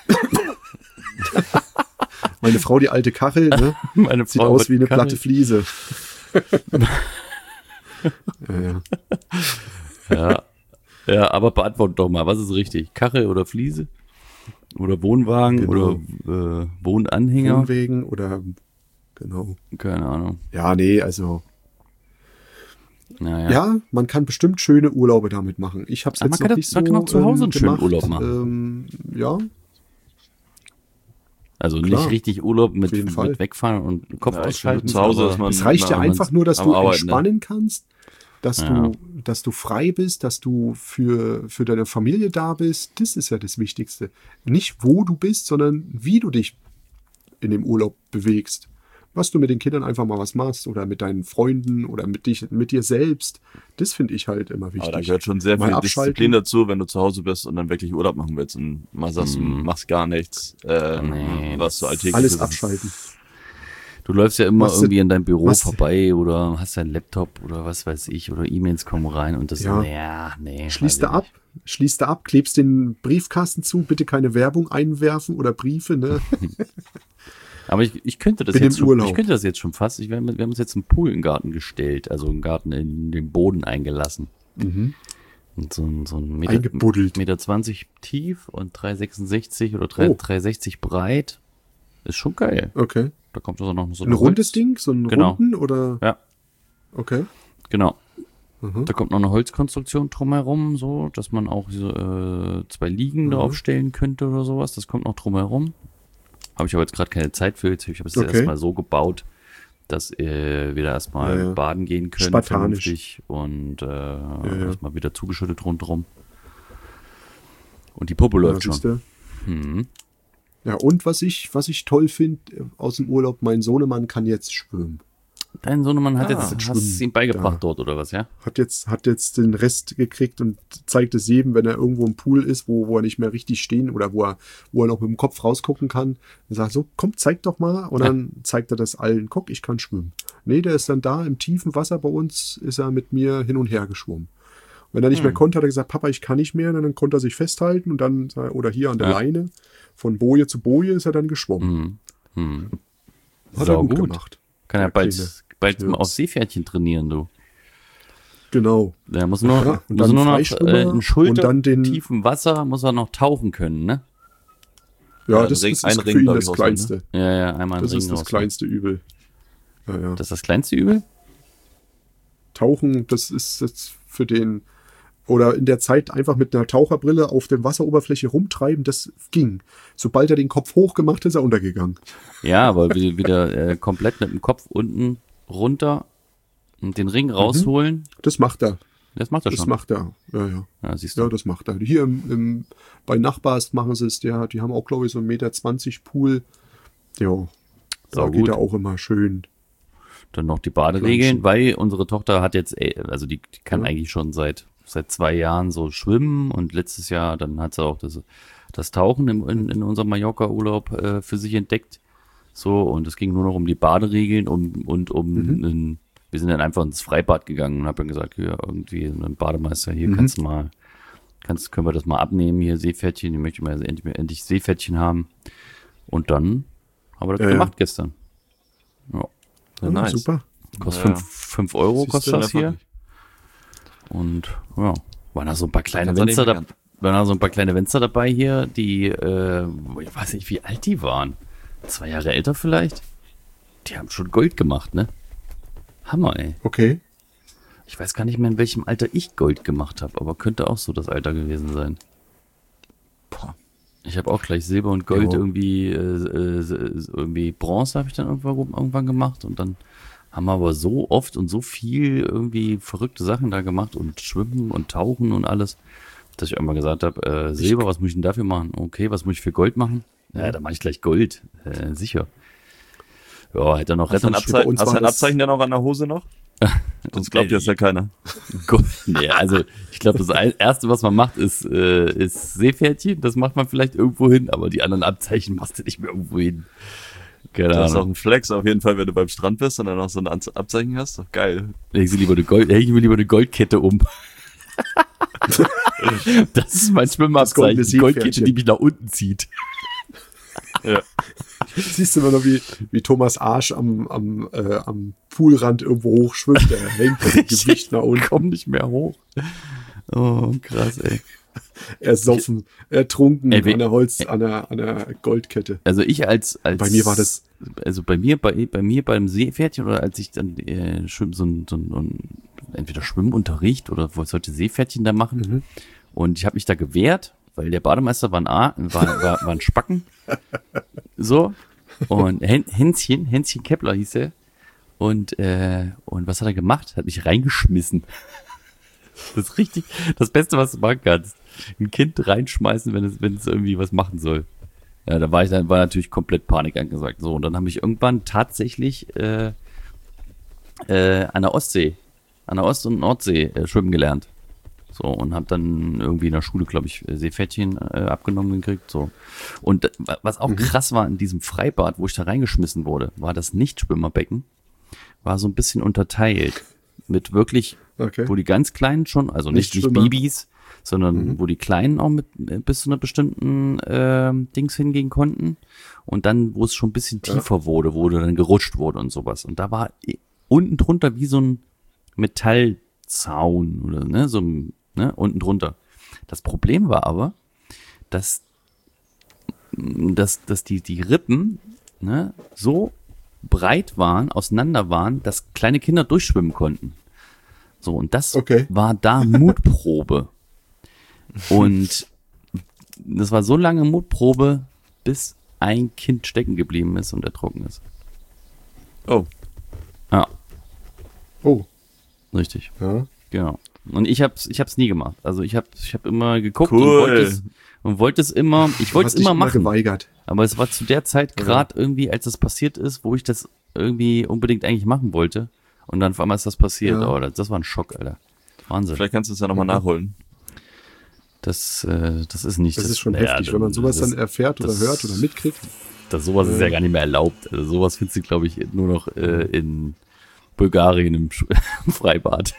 [SPEAKER 3] meine Frau, die alte Kachel, ne?
[SPEAKER 4] Meine
[SPEAKER 3] Sieht
[SPEAKER 4] Frau
[SPEAKER 3] aus
[SPEAKER 4] wird
[SPEAKER 3] wie eine
[SPEAKER 4] Kachel.
[SPEAKER 3] platte Fliese. Ja.
[SPEAKER 4] Ja. Ja, aber beantwort doch mal, was ist richtig? Kachel oder Fliese? Oder Wohnwagen
[SPEAKER 3] Genau.
[SPEAKER 4] oder Wohnanhänger?
[SPEAKER 3] Wohnwegen oder genau.
[SPEAKER 4] Keine Ahnung.
[SPEAKER 3] Ja, nee, also
[SPEAKER 4] Naja.
[SPEAKER 3] ja, man kann bestimmt schöne Urlaube damit machen. Ich habe es
[SPEAKER 4] Ah,
[SPEAKER 3] jetzt
[SPEAKER 4] man kann
[SPEAKER 3] noch
[SPEAKER 4] das-
[SPEAKER 3] nicht
[SPEAKER 4] man
[SPEAKER 3] so
[SPEAKER 4] kann auch zu Hause einen schönen
[SPEAKER 3] gemacht.
[SPEAKER 4] Urlaub machen.
[SPEAKER 3] Ja,
[SPEAKER 4] Also
[SPEAKER 3] Klar.
[SPEAKER 4] nicht richtig Urlaub mit
[SPEAKER 3] jeden Fall.
[SPEAKER 4] wegfahren und Kopf
[SPEAKER 2] Ja, ich
[SPEAKER 4] ausschalten.
[SPEAKER 2] finde, zu Hause
[SPEAKER 4] aber-
[SPEAKER 2] ist man-
[SPEAKER 3] es reicht ja
[SPEAKER 2] na,
[SPEAKER 3] einfach nur, dass
[SPEAKER 2] am
[SPEAKER 3] du
[SPEAKER 2] Arbeiten, ne?
[SPEAKER 3] entspannen kannst, dass
[SPEAKER 4] Ja.
[SPEAKER 3] du frei bist, dass du für deine Familie da bist. Das ist ja das Wichtigste. Nicht wo du bist, sondern wie du dich in dem Urlaub bewegst. was du mit den Kindern einfach mal was machst oder mit deinen Freunden oder mit dir selbst. Das finde ich halt immer wichtig.
[SPEAKER 2] Aber da gehört schon sehr
[SPEAKER 3] Mal
[SPEAKER 2] viel
[SPEAKER 3] abschalten.
[SPEAKER 2] Disziplin dazu, wenn du zu Hause bist und dann wirklich Urlaub machen willst und mal sagst, du machst gar nichts, was so alltäglich
[SPEAKER 3] Alles
[SPEAKER 2] ist.
[SPEAKER 3] abschalten.
[SPEAKER 4] Du läufst ja immer
[SPEAKER 3] Was du-
[SPEAKER 4] irgendwie an deinem Büro
[SPEAKER 3] was-
[SPEAKER 4] vorbei oder hast deinen Laptop oder was weiß ich oder E-Mails kommen rein und das
[SPEAKER 3] Ja.
[SPEAKER 4] nee.
[SPEAKER 3] Schließt du ab, klebst den Briefkasten zu, bitte keine Werbung einwerfen oder Briefe, ne?
[SPEAKER 4] Aber ich könnte das
[SPEAKER 3] Bin
[SPEAKER 4] jetzt
[SPEAKER 3] im Urlaub.
[SPEAKER 4] ich könnte das jetzt schon fast. Wir haben uns jetzt einen Pool im Garten gestellt, also einen Garten in den Boden eingelassen. Und so ein
[SPEAKER 3] Eingebuddelt.
[SPEAKER 4] Meter 20 tief und 3,66 oder
[SPEAKER 3] Oh.
[SPEAKER 4] 3,60 breit. Ist schon geil.
[SPEAKER 3] Okay.
[SPEAKER 4] Da kommt also noch so
[SPEAKER 3] Ein rundes Ding? So ein
[SPEAKER 4] Genau.
[SPEAKER 3] runden oder?
[SPEAKER 4] Ja,
[SPEAKER 3] Okay.
[SPEAKER 4] genau. Da kommt noch eine Holzkonstruktion drumherum, so, dass man auch so, 2 Liegen da aufstellen könnte oder sowas. Das kommt noch drumherum. Habe ich aber jetzt gerade keine Zeit für. Ich habe es
[SPEAKER 3] Okay.
[SPEAKER 4] erstmal so gebaut, dass wir da erstmal
[SPEAKER 3] Ja.
[SPEAKER 4] baden gehen können.
[SPEAKER 3] Spartanisch.
[SPEAKER 4] Vernünftig und erstmal wieder zugeschüttet rundherum. Und die Popo läuft schon.
[SPEAKER 3] siehste. Ja, und was ich toll finde aus dem Urlaub, mein Sohnemann kann jetzt schwimmen.
[SPEAKER 4] Dein Sohnemann hat jetzt,
[SPEAKER 3] schwimmen.
[SPEAKER 4] hast es ihm beigebracht
[SPEAKER 3] Da.
[SPEAKER 4] dort oder was, ja?
[SPEAKER 3] Hat jetzt den Rest gekriegt und zeigt es jedem, wenn er irgendwo im Pool ist, wo er nicht mehr richtig stehen oder wo er noch mit dem Kopf rausgucken kann. Dann sagt er so, komm, zeig doch mal. Und dann zeigt er das allen, guck, ich kann schwimmen. Nee, der ist dann da im tiefen Wasser bei uns, ist er mit mir hin und her geschwommen. Wenn er nicht mehr konnte, hat er gesagt, Papa, ich kann nicht mehr. Und dann konnte er sich festhalten und dann, oder hier an der Leine, von Boje zu Boje ist er dann geschwommen. Hat er gut gemacht.
[SPEAKER 4] Kann er
[SPEAKER 3] Der Kleine.
[SPEAKER 4] bald mal
[SPEAKER 3] Knirps.
[SPEAKER 4] auf Seepferdchen trainieren, du.
[SPEAKER 3] Genau.
[SPEAKER 4] Der muss nur,
[SPEAKER 3] Ja, und
[SPEAKER 4] muss
[SPEAKER 3] dann
[SPEAKER 4] nur noch
[SPEAKER 3] Freischwimmer
[SPEAKER 4] in Schulter
[SPEAKER 3] und dann den-
[SPEAKER 4] tiefen Wasser muss er noch tauchen können, ne?
[SPEAKER 3] Ja,
[SPEAKER 2] Ja,
[SPEAKER 3] das
[SPEAKER 2] ein
[SPEAKER 3] ist
[SPEAKER 2] Ring,
[SPEAKER 3] für ihn
[SPEAKER 2] glaub
[SPEAKER 3] das
[SPEAKER 2] ich, rausholen,
[SPEAKER 3] Kleinste.
[SPEAKER 4] Ja, einmal
[SPEAKER 3] Das
[SPEAKER 4] einen
[SPEAKER 3] ist
[SPEAKER 4] Ring
[SPEAKER 3] das
[SPEAKER 4] raus.
[SPEAKER 3] kleinste Übel. Ja.
[SPEAKER 4] Das ist das kleinste Übel?
[SPEAKER 3] Tauchen, das ist jetzt für den, oder in der Zeit einfach mit einer Taucherbrille auf der Wasseroberfläche rumtreiben, das ging. Sobald er den Kopf hoch gemacht hat, ist er untergegangen.
[SPEAKER 4] Ja, aber wieder komplett mit dem Kopf unten runter und den Ring rausholen,
[SPEAKER 3] Das macht er.
[SPEAKER 4] das macht er
[SPEAKER 3] Das
[SPEAKER 4] schon.
[SPEAKER 3] macht er. Ja.
[SPEAKER 4] Ja, siehst du.
[SPEAKER 3] Ja, das macht er. Hier bei Nachbars machen sie es, die haben auch, glaube ich, so 1,20 Meter Pool. Ja, da
[SPEAKER 4] Sau
[SPEAKER 3] geht
[SPEAKER 4] gut.
[SPEAKER 3] er auch immer schön.
[SPEAKER 4] Dann noch die Baderegeln, weil unsere Tochter hat jetzt, also die kann eigentlich schon seit 2 Jahren so schwimmen und letztes Jahr dann hat sie auch das Tauchen in unserem Mallorca-Urlaub für sich entdeckt. So, und es ging nur noch um die Baderegeln wir sind dann einfach ins Freibad gegangen und haben dann gesagt, ja, irgendwie ein Bademeister, hier können wir das mal abnehmen, hier Seepferdchen, ich möchte mal endlich Seepferdchen haben. Und dann haben wir das gemacht gestern. Ja.
[SPEAKER 2] Ja, nice.
[SPEAKER 3] Super.
[SPEAKER 4] Kostet 5 Euro
[SPEAKER 3] Siehst
[SPEAKER 4] kostet
[SPEAKER 3] du,
[SPEAKER 4] das hier. Und ja, waren da so ein paar kleine
[SPEAKER 2] Kannst du
[SPEAKER 4] Fenster
[SPEAKER 2] nicht
[SPEAKER 4] da,
[SPEAKER 2] meckern.
[SPEAKER 4] waren da so ein paar kleine Fenster dabei hier, die, ich weiß nicht, wie alt die waren. 2 Jahre älter vielleicht. Die haben schon Gold gemacht, ne? Hammer, ey.
[SPEAKER 3] Okay.
[SPEAKER 4] Ich weiß gar nicht mehr, in welchem Alter ich Gold gemacht habe, aber könnte auch so das Alter gewesen sein.
[SPEAKER 2] Boah.
[SPEAKER 4] Ich habe auch gleich Silber und Gold
[SPEAKER 3] Ja.
[SPEAKER 4] irgendwie Bronze habe ich dann irgendwann gemacht und dann haben wir aber so oft und so viel irgendwie verrückte Sachen da gemacht und Schwimmen und Tauchen und alles, dass ich irgendwann gesagt habe, Silber, was muss ich denn dafür machen? Okay, was muss ich für Gold machen? Ja, dann mache ich gleich Gold, sicher. Ja, hätte er noch
[SPEAKER 2] Hast du ein
[SPEAKER 3] bei
[SPEAKER 2] Abzeichen,
[SPEAKER 3] uns
[SPEAKER 2] hast du
[SPEAKER 3] war
[SPEAKER 2] ein
[SPEAKER 3] das-
[SPEAKER 2] Abzeichen denn auch an der Hose noch? Sonst glaubt dir das ja keiner.
[SPEAKER 4] Gold. Nee, also ich glaube, das Erste, was man macht, ist Seepferdchen. Das macht man vielleicht irgendwo hin, aber die anderen Abzeichen machst du nicht mehr irgendwo hin. Keine
[SPEAKER 2] Das ist auch
[SPEAKER 4] Ahnung.
[SPEAKER 2] ein Flex auf jeden Fall, wenn du beim Strand bist und dann noch so ein Abzeichen hast. Doch geil.
[SPEAKER 4] Häng ich mir lieber eine Goldkette um. Das ist mein Schwimmabzeichen.
[SPEAKER 3] goldene
[SPEAKER 4] Die Goldkette,
[SPEAKER 3] Seepferdchen.
[SPEAKER 4] die mich nach unten zieht.
[SPEAKER 2] Ja.
[SPEAKER 3] Siehst du immer noch, wie Thomas Arsch am Poolrand irgendwo hochschwimmt. Der hängt mit dem Gewicht nach
[SPEAKER 4] Ich
[SPEAKER 3] unten.
[SPEAKER 4] komm nicht mehr hoch. Oh, krass, ey.
[SPEAKER 3] Ersoffen, ertrunken
[SPEAKER 4] Ey,
[SPEAKER 3] an der Goldkette.
[SPEAKER 4] Also ich als
[SPEAKER 3] Bei mir war das-
[SPEAKER 4] also bei mir beim Seepferdchen oder als ich dann so ein entweder Schwimmunterricht oder sollte Seepferdchen da machen und ich habe mich da gewehrt, weil der Bademeister war ein Spacken. So. Und Hänschen Kepler hieß er. Und was hat er gemacht? Hat mich reingeschmissen. Das ist richtig das Beste, was du machen kannst. Ein Kind reinschmeißen, wenn es irgendwie was machen soll. Ja, da war natürlich komplett Panik angesagt. So, und dann habe ich irgendwann tatsächlich an der Ostsee, an der Ost- und Nordsee schwimmen gelernt. So, und habe dann irgendwie in der Schule, glaube ich, Seepferdchen abgenommen gekriegt. So. Und was auch krass war in diesem Freibad, wo ich da reingeschmissen wurde, war das Nichtschwimmerbecken, war so ein bisschen unterteilt. Mit wirklich, wo die ganz Kleinen schon, also nicht Babys, sondern wo die Kleinen auch mit bis zu einer bestimmten Dings hingehen konnten. Und dann, wo es schon ein bisschen tiefer wurde, wo dann gerutscht wurde und sowas. Und da war unten drunter wie so ein Metallzaun oder so unten drunter. Das Problem war aber, dass die Rippen so breit waren, auseinander waren, dass kleine Kinder durchschwimmen konnten. So, und das war da Mutprobe. Und das war so lange Mutprobe, bis ein Kind stecken geblieben ist und ertrunken ist.
[SPEAKER 2] Oh.
[SPEAKER 4] Ja.
[SPEAKER 3] Oh.
[SPEAKER 4] Richtig.
[SPEAKER 3] Ja.
[SPEAKER 4] Genau. Und ich hab's nie gemacht. Also ich hab immer geguckt
[SPEAKER 2] Cool.
[SPEAKER 4] und wollte es immer, ich wollte es immer machen.
[SPEAKER 3] Geweigert.
[SPEAKER 4] Aber es war zu der Zeit gerade irgendwie, als das passiert ist, wo ich das irgendwie unbedingt eigentlich machen wollte. Und dann auf einmal ist das passiert.
[SPEAKER 3] Ja.
[SPEAKER 4] Oh, das war ein Schock, Alter. Wahnsinn.
[SPEAKER 2] Vielleicht kannst du es ja nochmal nachholen.
[SPEAKER 4] Das ist nicht.
[SPEAKER 3] Das ist schon heftig, wenn man sowas dann erfährt oder hört oder mitkriegt.
[SPEAKER 4] Sowas ist ja gar nicht mehr erlaubt. Also sowas findest du, glaube ich, nur noch in Bulgarien im Freibad.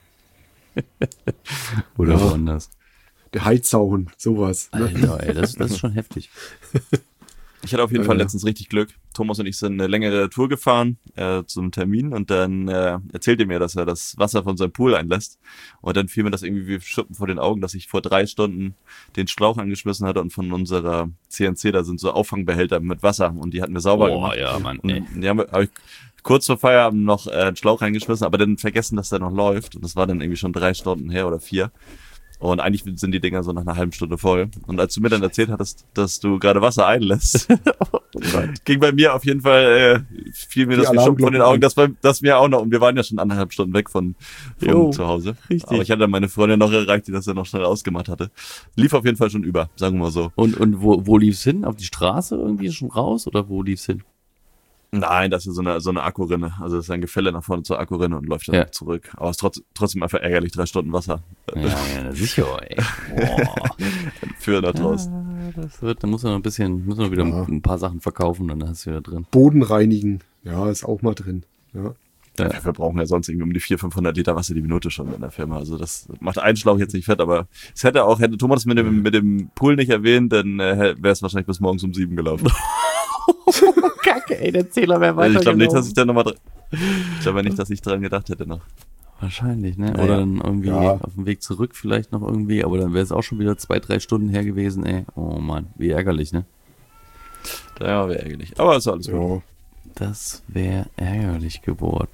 [SPEAKER 4] Oder woanders.
[SPEAKER 3] Der Heizauchen, sowas. Ne?
[SPEAKER 4] Alter, ey, das ist schon heftig.
[SPEAKER 2] Ich hatte auf jeden Fall letztens richtig Glück. Thomas und ich sind eine längere Tour gefahren zum Termin und dann erzählte er mir, dass er das Wasser von seinem Pool einlässt. Und dann fiel mir das irgendwie wie Schuppen vor den Augen, dass ich vor 3 Stunden den Schlauch angeschmissen hatte und von unserer CNC, da sind so Auffangbehälter mit Wasser und die hatten wir sauber gemacht.
[SPEAKER 4] Ja, Mann,
[SPEAKER 2] Und
[SPEAKER 4] ey.
[SPEAKER 2] die hab ich kurz vor Feierabend noch einen Schlauch reingeschmissen, aber dann vergessen, dass der noch läuft. Und das war dann irgendwie schon 3 Stunden her oder 4. Und eigentlich sind die Dinger so nach einer halben Stunde voll. Und als du mir dann erzählt hattest, dass du gerade Wasser einlässt, ging bei mir auf jeden Fall, fiel mir
[SPEAKER 3] Die
[SPEAKER 2] das wie Schuppen von den
[SPEAKER 3] Alarmglocken
[SPEAKER 2] Augen. Das mir auch noch, und wir waren ja schon 1,5 Stunden weg von zu Hause.
[SPEAKER 4] richtig.
[SPEAKER 2] Aber ich hatte dann meine Freundin noch erreicht, die das ja noch schnell ausgemacht hatte. Lief auf jeden Fall schon über, sagen wir mal so.
[SPEAKER 4] Und wo lief's hin? Auf die Straße irgendwie schon raus? Oder wo lief's hin?
[SPEAKER 2] Nein, das ist so eine Akkurinne. Also das ist ein Gefälle nach vorne zur Akkurinne und läuft dann zurück. Aber es ist trotzdem einfach ärgerlich, 3 Stunden Wasser
[SPEAKER 4] Ja, sicher, ey. Boah.
[SPEAKER 2] für da draußen.
[SPEAKER 4] Da müssen wir wieder ein paar Sachen verkaufen, dann hast du wieder drin.
[SPEAKER 3] Boden reinigen. Ja, ist auch mal drin. Ja.
[SPEAKER 2] Ja, wir brauchen ja sonst irgendwie um die 400-500 Liter Wasser die Minute schon in der Firma. Also das macht einen Schlauch jetzt nicht fett, aber es hätte Thomas mit dem Pool nicht erwähnt, dann wäre es wahrscheinlich bis morgens um 7 gelaufen.
[SPEAKER 4] Kacke, ey, der Zähler wäre
[SPEAKER 2] Also
[SPEAKER 4] weiter.
[SPEAKER 2] ich glaube nicht, dass ich da nochmal ich glaube nicht, dass ich dran gedacht hätte noch.
[SPEAKER 4] Wahrscheinlich, ne?
[SPEAKER 2] Ja,
[SPEAKER 4] Oder
[SPEAKER 2] ja.
[SPEAKER 4] dann irgendwie auf dem Weg zurück vielleicht noch irgendwie, aber dann wäre es auch schon wieder 2-3 Stunden her gewesen, ey. Oh Mann, wie ärgerlich, ne?
[SPEAKER 2] Ja, wäre ärgerlich. Aber ist alles gut.
[SPEAKER 3] Ja.
[SPEAKER 4] Das wäre ärgerlich geworden.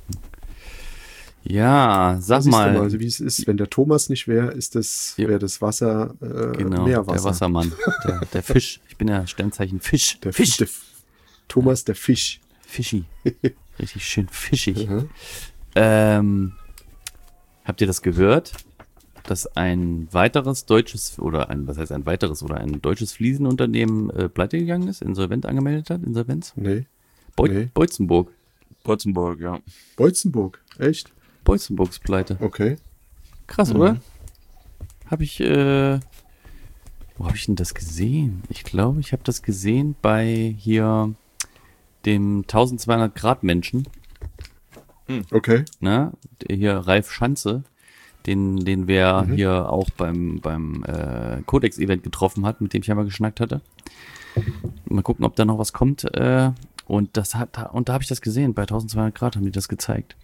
[SPEAKER 4] Ja, sag
[SPEAKER 3] Siehst du
[SPEAKER 4] mal.
[SPEAKER 3] also wie es ist. Wenn der Thomas nicht wäre, wäre das Wasser
[SPEAKER 4] Genau,
[SPEAKER 3] Meerwasser.
[SPEAKER 4] der Wassermann, der Fisch. Ich bin ja Sternzeichen Fisch.
[SPEAKER 3] Der Fisch. Thomas, der Fisch.
[SPEAKER 4] Fischi. Richtig schön fischig.
[SPEAKER 3] Mhm.
[SPEAKER 4] Habt ihr das gehört, dass ein weiteres deutsches ein deutsches Fliesenunternehmen pleite gegangen ist, insolvent angemeldet hat, Insolvenz?
[SPEAKER 3] Nee. Nee.
[SPEAKER 4] Beutzenburg.
[SPEAKER 2] Potzenburg, ja.
[SPEAKER 3] Beutzenburg. Echt?
[SPEAKER 4] Beutzenburgs pleite.
[SPEAKER 3] Okay.
[SPEAKER 4] Krass, oder? Wo habe ich denn das gesehen? Ich glaube, ich habe das gesehen bei hier dem 1200 Grad Menschen,
[SPEAKER 3] Okay.
[SPEAKER 4] ne? Hier Ralf Schanze, den wir hier auch beim Codex-Event getroffen hat, mit dem ich einmal geschnackt hatte. Mal gucken, ob da noch was kommt. Und da habe ich das gesehen, bei 1200 Grad haben die das gezeigt.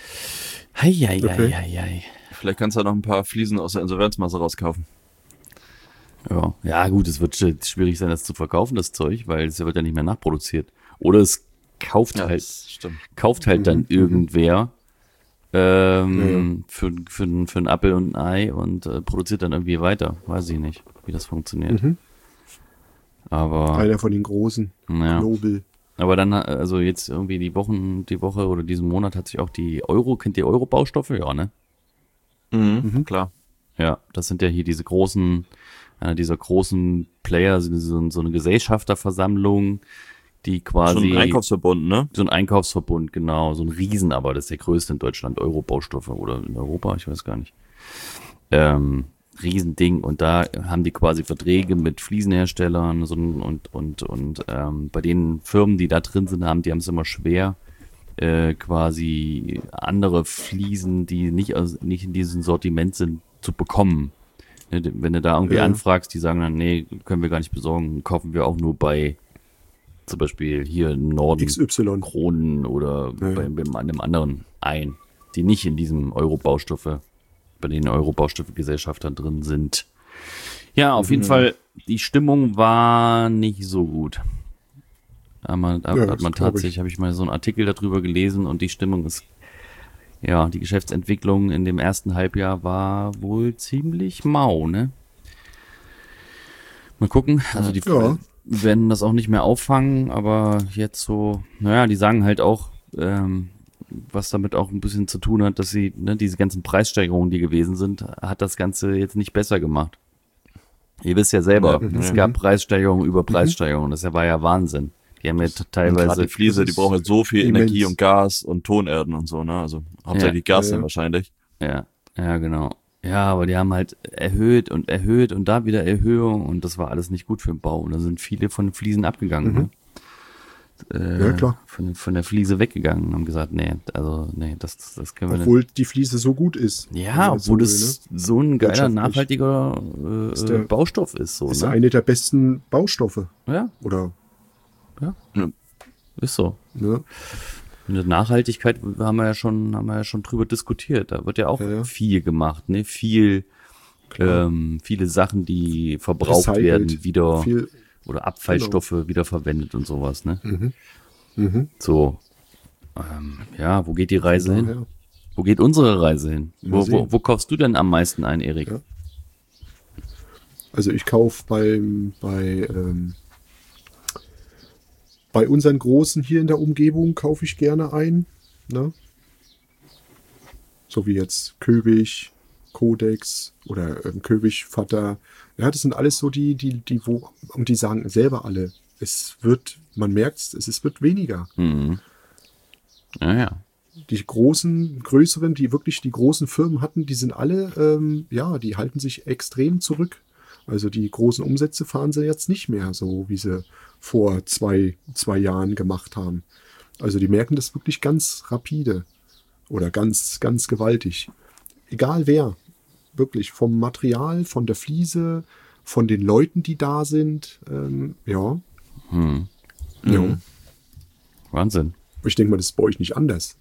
[SPEAKER 4] Hei.
[SPEAKER 2] Vielleicht kannst du ja noch ein paar Fliesen aus der Insolvenzmasse rauskaufen.
[SPEAKER 4] Ja, gut, es wird schwierig sein, das zu verkaufen, das Zeug, weil es wird ja nicht mehr nachproduziert. Oder es kauft
[SPEAKER 2] das stimmt.
[SPEAKER 4] dann irgendwer für ein Apfel und ein Ei und produziert dann irgendwie weiter. Weiß ich nicht, wie das funktioniert. Aber
[SPEAKER 3] Einer von den Großen.
[SPEAKER 4] ja.
[SPEAKER 3] Global.
[SPEAKER 4] Aber dann, also jetzt irgendwie die Woche oder diesen Monat hat sich auch kennt ihr Euro-Baustoffe? Ja, ne?
[SPEAKER 2] Klar.
[SPEAKER 4] Ja, das sind ja hier diese großen, einer dieser großen Player, so eine Gesellschafterversammlung, die quasi...
[SPEAKER 2] So ein Einkaufsverbund, ne?
[SPEAKER 4] So ein Einkaufsverbund, genau. So ein Riesen, aber das ist der größte in Deutschland, Euro-Baustoffe oder in Europa, ich weiß gar nicht. Riesending, und da haben die quasi Verträge mit Fliesenherstellern und bei den Firmen, die da drin sind, die haben es immer schwer, quasi andere Fliesen, die nicht in diesem Sortiment sind, zu bekommen. Wenn du da irgendwie anfragst, die sagen dann, nee, können wir gar nicht besorgen, kaufen wir auch nur bei zum Beispiel hier im Norden
[SPEAKER 3] XY.
[SPEAKER 4] Kronen oder bei einem anderen ein, die nicht in diesem bei den Euro-Baustoffe-Gesellschaftern drin sind. Ja, auf jeden Fall, die Stimmung war nicht so gut. Hat man tatsächlich, habe ich mal so einen Artikel darüber gelesen, und die Stimmung ist, ja, die Geschäftsentwicklung in dem ersten Halbjahr war wohl ziemlich mau, ne? Mal gucken, also die werden das auch nicht mehr auffangen, aber jetzt so, naja, die sagen halt auch, was damit auch ein bisschen zu tun hat, dass sie, ne, diese ganzen Preissteigerungen, die gewesen sind, hat das Ganze jetzt nicht besser gemacht. Ihr wisst ja selber, es gab Preissteigerungen über Preissteigerungen, das war ja Wahnsinn. Die haben ja teilweise...
[SPEAKER 2] Die Fliese, die braucht halt so viel Energie und Gas und Tonerden und so, ne? Also hauptsächlich Gas dann wahrscheinlich.
[SPEAKER 4] Ja, genau. Ja, aber die haben halt erhöht und da wieder Erhöhung, und das war alles nicht gut für den Bau. Und da sind viele von den Fliesen abgegangen, ne?
[SPEAKER 3] Ja, klar.
[SPEAKER 4] Von der Fliese weggegangen und haben gesagt, nee, das können wir nicht.
[SPEAKER 3] Obwohl die Fliese so gut ist.
[SPEAKER 4] Ja, obwohl das so ein geiler, nachhaltiger Baustoff ist. So,
[SPEAKER 3] ist
[SPEAKER 4] ne?
[SPEAKER 3] eine der besten Baustoffe.
[SPEAKER 4] Ja.
[SPEAKER 3] Oder?
[SPEAKER 4] Ja. Ist so.
[SPEAKER 3] Ja.
[SPEAKER 4] In der Nachhaltigkeit haben wir ja schon drüber diskutiert. Da wird ja auch viel gemacht, ne? Viele Sachen, die verbraucht werden, wieder oder Abfallstoffe wiederverwendet und sowas, ne? So, wo geht die Reise hin?
[SPEAKER 3] Ja.
[SPEAKER 4] Wo geht unsere Reise hin? Wo kaufst du denn am meisten ein, Erik?
[SPEAKER 3] Ja. Also ich kaufe bei unseren Großen hier in der Umgebung kaufe ich gerne ein, ne? So wie jetzt Köbig, Codex oder Köbig, Vater. Ja, das sind alles so die sagen selber alle, man merkt es wird weniger.
[SPEAKER 4] Mhm. Ja.
[SPEAKER 3] Die größeren, die wirklich die großen Firmen hatten, die sind alle, die halten sich extrem zurück. Also die großen Umsätze fahren sie jetzt nicht mehr so, wie sie vor zwei Jahren gemacht haben. Also die merken das wirklich ganz rapide oder ganz, ganz gewaltig. Egal wer. Wirklich vom Material, von der Fliese, von den Leuten, die da sind. Ja.
[SPEAKER 4] Wahnsinn.
[SPEAKER 3] Ich denke mal, das ist bei euch nicht anders.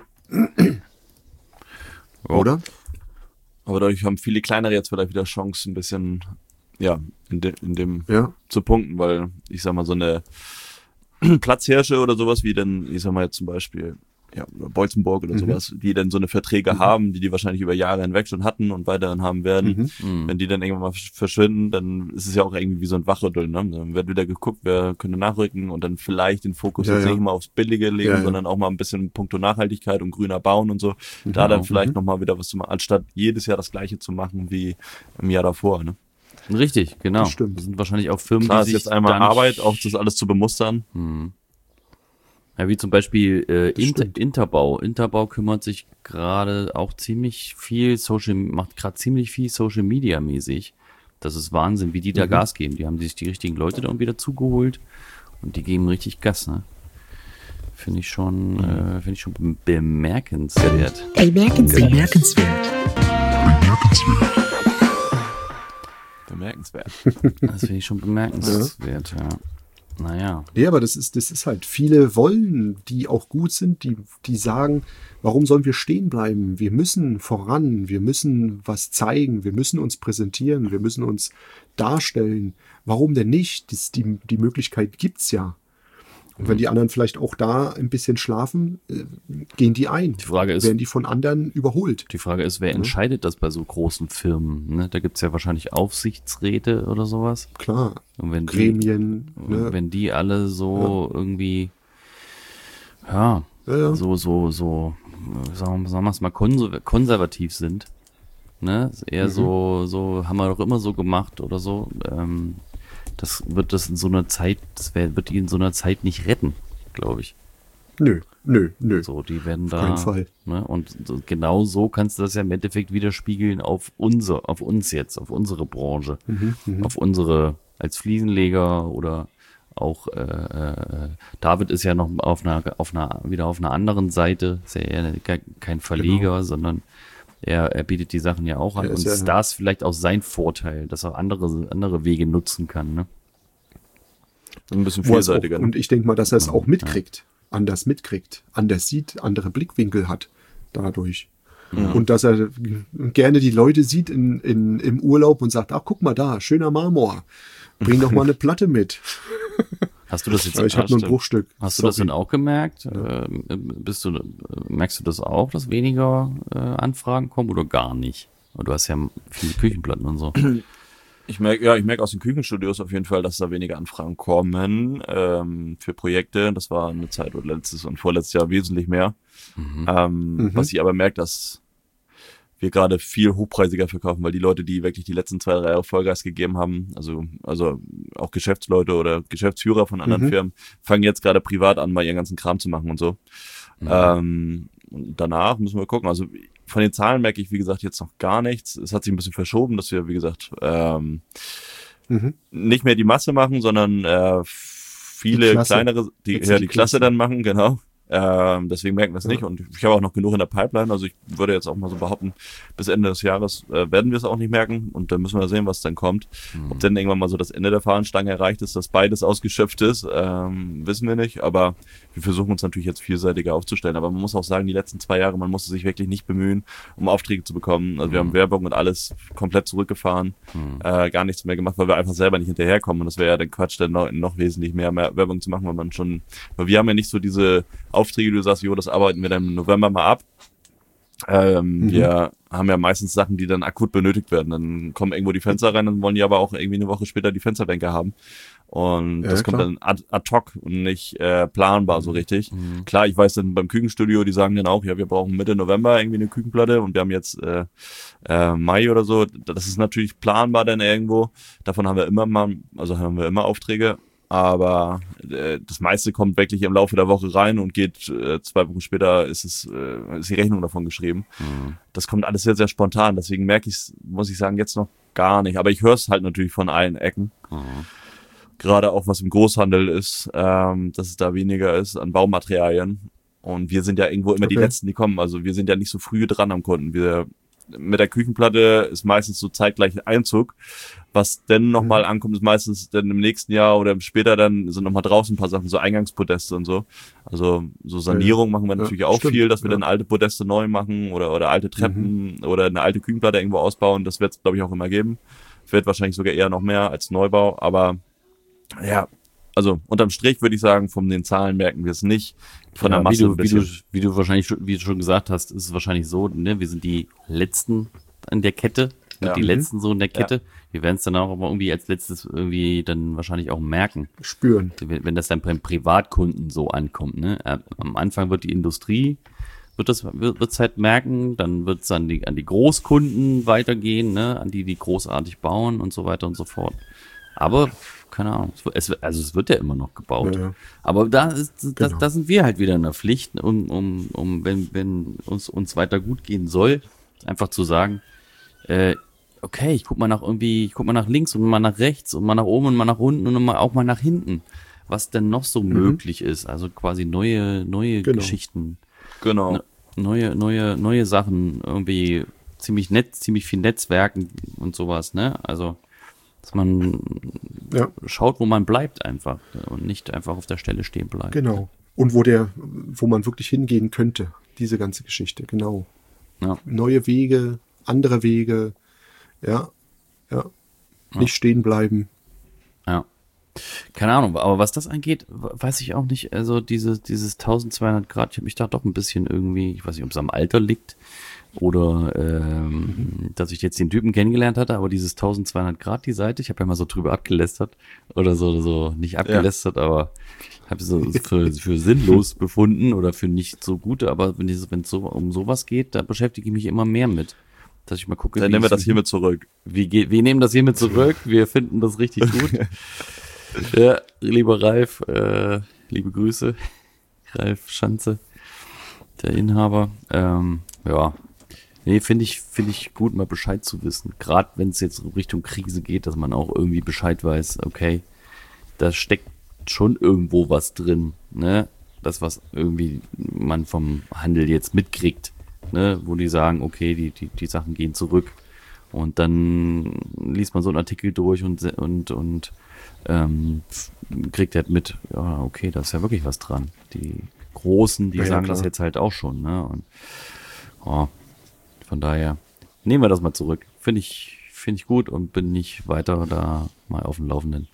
[SPEAKER 3] Oder?
[SPEAKER 2] Aber dadurch haben viele kleinere jetzt vielleicht wieder Chance, ein bisschen, in dem zu punkten, weil ich sag mal, so eine Platzhirsche oder sowas wie dann, ich sag mal jetzt zum Beispiel, Beutzenburg oder sowas, die dann so eine Verträge haben, die wahrscheinlich über Jahre hinweg schon hatten und weiterhin haben werden. Wenn die dann irgendwann mal verschwinden, dann ist es ja auch irgendwie wie so ein Wachrütteln, ne? Dann wird wieder geguckt, wer könnte nachrücken und dann vielleicht den Fokus jetzt nicht immer aufs Billige legen, sondern auch mal ein bisschen puncto Nachhaltigkeit und grüner Bauen und so. Da dann vielleicht nochmal wieder was zu machen, anstatt jedes Jahr das Gleiche zu machen wie im Jahr davor, ne?
[SPEAKER 4] Richtig, genau.
[SPEAKER 3] Das stimmt.
[SPEAKER 4] Das sind wahrscheinlich auch Firmen,
[SPEAKER 2] Klar,
[SPEAKER 4] die
[SPEAKER 2] ist
[SPEAKER 4] sich
[SPEAKER 2] jetzt einmal
[SPEAKER 4] da nicht-
[SPEAKER 2] Arbeit, auch das alles zu bemustern.
[SPEAKER 4] Ja, wie zum Beispiel Interbau. Interbau kümmert sich gerade auch ziemlich viel macht gerade ziemlich viel Social Media mäßig. Das ist Wahnsinn, wie die da Gas geben. Die haben sich die richtigen Leute da irgendwie dazugeholt und die geben richtig Gas, ne? Finde ich schon bemerkenswert.
[SPEAKER 2] Bemerkenswert.
[SPEAKER 4] Das finde ich schon bemerkenswert, ja. Naja.
[SPEAKER 3] Ja, aber das ist halt, viele wollen, die auch gut sind, die sagen, warum sollen wir stehen bleiben? Wir müssen voran, wir müssen was zeigen, wir müssen uns präsentieren, wir müssen uns darstellen. Warum denn nicht? Die Möglichkeit gibt's ja. Und wenn die anderen vielleicht auch da ein bisschen schlafen, gehen die ein.
[SPEAKER 4] Die Frage ist,
[SPEAKER 3] werden die von anderen überholt.
[SPEAKER 4] Die Frage ist, wer entscheidet das bei so großen Firmen? Ne? Da gibt's ja wahrscheinlich Aufsichtsräte oder sowas.
[SPEAKER 3] Klar,
[SPEAKER 4] Und wenn
[SPEAKER 3] Gremien.
[SPEAKER 4] wenn die alle so irgendwie, so, sagen wir es mal, konservativ sind, ne? Eher so haben wir doch immer so gemacht oder so. Das wird in so einer Zeit, wird die in so einer Zeit nicht retten, glaube ich.
[SPEAKER 3] Nö.
[SPEAKER 4] So, die werden
[SPEAKER 3] Auf keinen Fall.
[SPEAKER 4] Ne? Und genau so kannst du das ja im Endeffekt widerspiegeln auf uns jetzt, auf unsere Branche, auf unsere als Fliesenleger oder auch David ist ja noch wieder auf einer anderen Seite, ist ja eher kein Verleger, sondern er bietet die Sachen ja auch an und da ist vielleicht auch sein Vorteil, dass er andere Wege nutzen kann, ne?
[SPEAKER 2] Ein bisschen vielseitiger.
[SPEAKER 3] Und ich denke mal, dass er es auch anders sieht, andere Blickwinkel hat dadurch. Ja. Und dass er gerne die Leute sieht im Urlaub und sagt, ach, guck mal da, schöner Marmor, bring doch mal eine Platte mit.
[SPEAKER 4] Hast du das jetzt?
[SPEAKER 3] Ich habe nur ein Bruchstück.
[SPEAKER 4] Hast du das denn auch gemerkt? Ja. Merkst du das auch, dass weniger Anfragen kommen oder gar nicht? Du hast ja viele Küchenplatten und so.
[SPEAKER 2] Ich merke aus den Küchenstudios auf jeden Fall, dass da weniger Anfragen kommen für Projekte. Das war eine Zeit oder letztes und vorletztes Jahr wesentlich mehr. Was ich aber merke, dass wir gerade viel hochpreisiger verkaufen, weil die Leute, die wirklich die letzten 2-3 Jahre Vollgas gegeben haben, also auch Geschäftsleute oder Geschäftsführer von anderen Firmen, fangen jetzt gerade privat an, mal ihren ganzen Kram zu machen und so. Und danach müssen wir gucken. Also von den Zahlen merke ich, wie gesagt, jetzt noch gar nichts. Es hat sich ein bisschen verschoben, dass wir, wie gesagt, nicht mehr die Masse machen, sondern viele kleinere, die Klasse dann machen, genau. Deswegen merken wir es nicht und ich habe auch noch genug in der Pipeline, also ich würde jetzt auch mal so behaupten, bis Ende des Jahres werden wir es auch nicht merken und dann müssen wir sehen, was dann kommt. Ob dann irgendwann mal so das Ende der Fahnenstange erreicht ist, dass beides ausgeschöpft ist, wissen wir nicht, aber wir versuchen uns natürlich jetzt vielseitiger aufzustellen, aber man muss auch sagen, die letzten 2 Jahre, man musste sich wirklich nicht bemühen, um Aufträge zu bekommen, also wir haben Werbung und alles komplett zurückgefahren, gar nichts mehr gemacht, weil wir einfach selber nicht hinterherkommen und das wäre ja dann Quatsch, dann noch wesentlich mehr Werbung zu machen, weil wir haben ja nicht so diese Aufträge, du sagst, das arbeiten wir dann im November mal ab. Wir haben ja meistens Sachen, die dann akut benötigt werden. Dann kommen irgendwo die Fenster rein, dann wollen die aber auch irgendwie eine Woche später die Fensterbänke haben. Und das kommt dann ad hoc und nicht planbar so richtig. Klar, ich weiß dann beim Küchenstudio, die sagen dann auch, ja, wir brauchen Mitte November irgendwie eine Küchenplatte und wir haben jetzt Mai oder so. Das ist natürlich planbar dann irgendwo. Davon haben wir immer Aufträge. Aber das meiste kommt wirklich im Laufe der Woche rein und geht 2 Wochen später ist die Rechnung davon geschrieben. Das kommt alles sehr, sehr spontan. Deswegen muss ich sagen, jetzt noch gar nicht. Aber ich höre es halt natürlich von allen Ecken. Gerade auch was im Großhandel ist, dass es da weniger ist an Baumaterialien. Und wir sind ja irgendwo immer die Letzten, die kommen. Also wir sind ja nicht so früh dran am Kunden. Mit der Küchenplatte ist meistens so zeitgleich Einzug. Was denn nochmal ankommt, ist meistens dann im nächsten Jahr oder später dann sind nochmal draußen ein paar Sachen, so Eingangspodeste und so. Also so Sanierung machen wir natürlich auch viel, dass wir dann alte Podeste neu machen oder alte Treppen oder eine alte Küchenplatte irgendwo ausbauen. Das wird es, glaube ich, auch immer geben. Wird wahrscheinlich sogar eher noch mehr als Neubau. Aber ja, also unterm Strich würde ich sagen, von den Zahlen merken wir es nicht. Von der Masse
[SPEAKER 4] wie du schon gesagt hast, ist es wahrscheinlich so, ne? Wir sind die Letzten in der Kette. Die Letzten so in der Kette. Wir werden es dann auch irgendwie als letztes irgendwie dann wahrscheinlich auch merken.
[SPEAKER 3] Spüren.
[SPEAKER 4] Wenn das dann beim Privatkunden so ankommt, ne? Am Anfang wird die Industrie, wird's halt merken, dann wird's an die Großkunden weitergehen, ne? An die großartig bauen und so weiter und so fort. Aber, keine Ahnung, es wird ja immer noch gebaut. Ja. Aber da sind wir halt wieder in der Pflicht, wenn uns weiter gut gehen soll, einfach zu sagen, okay, ich guck mal nach links und mal nach rechts und mal nach oben und mal nach unten und auch mal nach hinten, was denn noch so möglich ist. Also quasi neue Geschichten.
[SPEAKER 2] Genau.
[SPEAKER 4] Neue Sachen, irgendwie ziemlich viel Netzwerken und sowas, ne? Also, dass man schaut, wo man bleibt einfach und nicht einfach auf der Stelle stehen bleibt.
[SPEAKER 3] Genau. Und wo man wirklich hingehen könnte, diese ganze Geschichte, genau.
[SPEAKER 4] Ja.
[SPEAKER 3] Neue Wege, andere Wege, nicht stehen bleiben.
[SPEAKER 4] Ja. Keine Ahnung, aber was das angeht, weiß ich auch nicht. Also dieses 1200 Grad, ich habe mich da doch ein bisschen irgendwie, ich weiß nicht, ob es am Alter liegt oder dass ich jetzt den Typen kennengelernt hatte, aber dieses 1200 Grad, die Seite, ich habe ja mal so drüber abgelästert oder so nicht abgelästert, aber habe es so für sinnlos befunden oder für nicht so gut, aber wenn es so um sowas geht, da beschäftige ich mich immer mehr mit. dass ich mal gucke.
[SPEAKER 2] Dann nehmen wir das hiermit zurück.
[SPEAKER 4] Wir nehmen das hiermit zurück. Wir finden das richtig gut. Ja, lieber Ralf, liebe Grüße. Ralf Schanze, der Inhaber. Ja, nee, finde ich gut, mal Bescheid zu wissen. Gerade wenn es jetzt Richtung Krise geht, dass man auch irgendwie Bescheid weiß, okay, da steckt schon irgendwo was drin, ne? Das, was irgendwie man vom Handel jetzt mitkriegt, ne? Wo die sagen, okay, die Sachen gehen zurück. Und dann liest man so einen Artikel durch und kriegt halt mit, ja, okay, da ist ja wirklich was dran. Die Großen, die sagen das jetzt halt auch schon, ne? Und von daher nehmen wir das mal zurück. Finde ich gut und bin nicht weiter da mal auf dem Laufenden.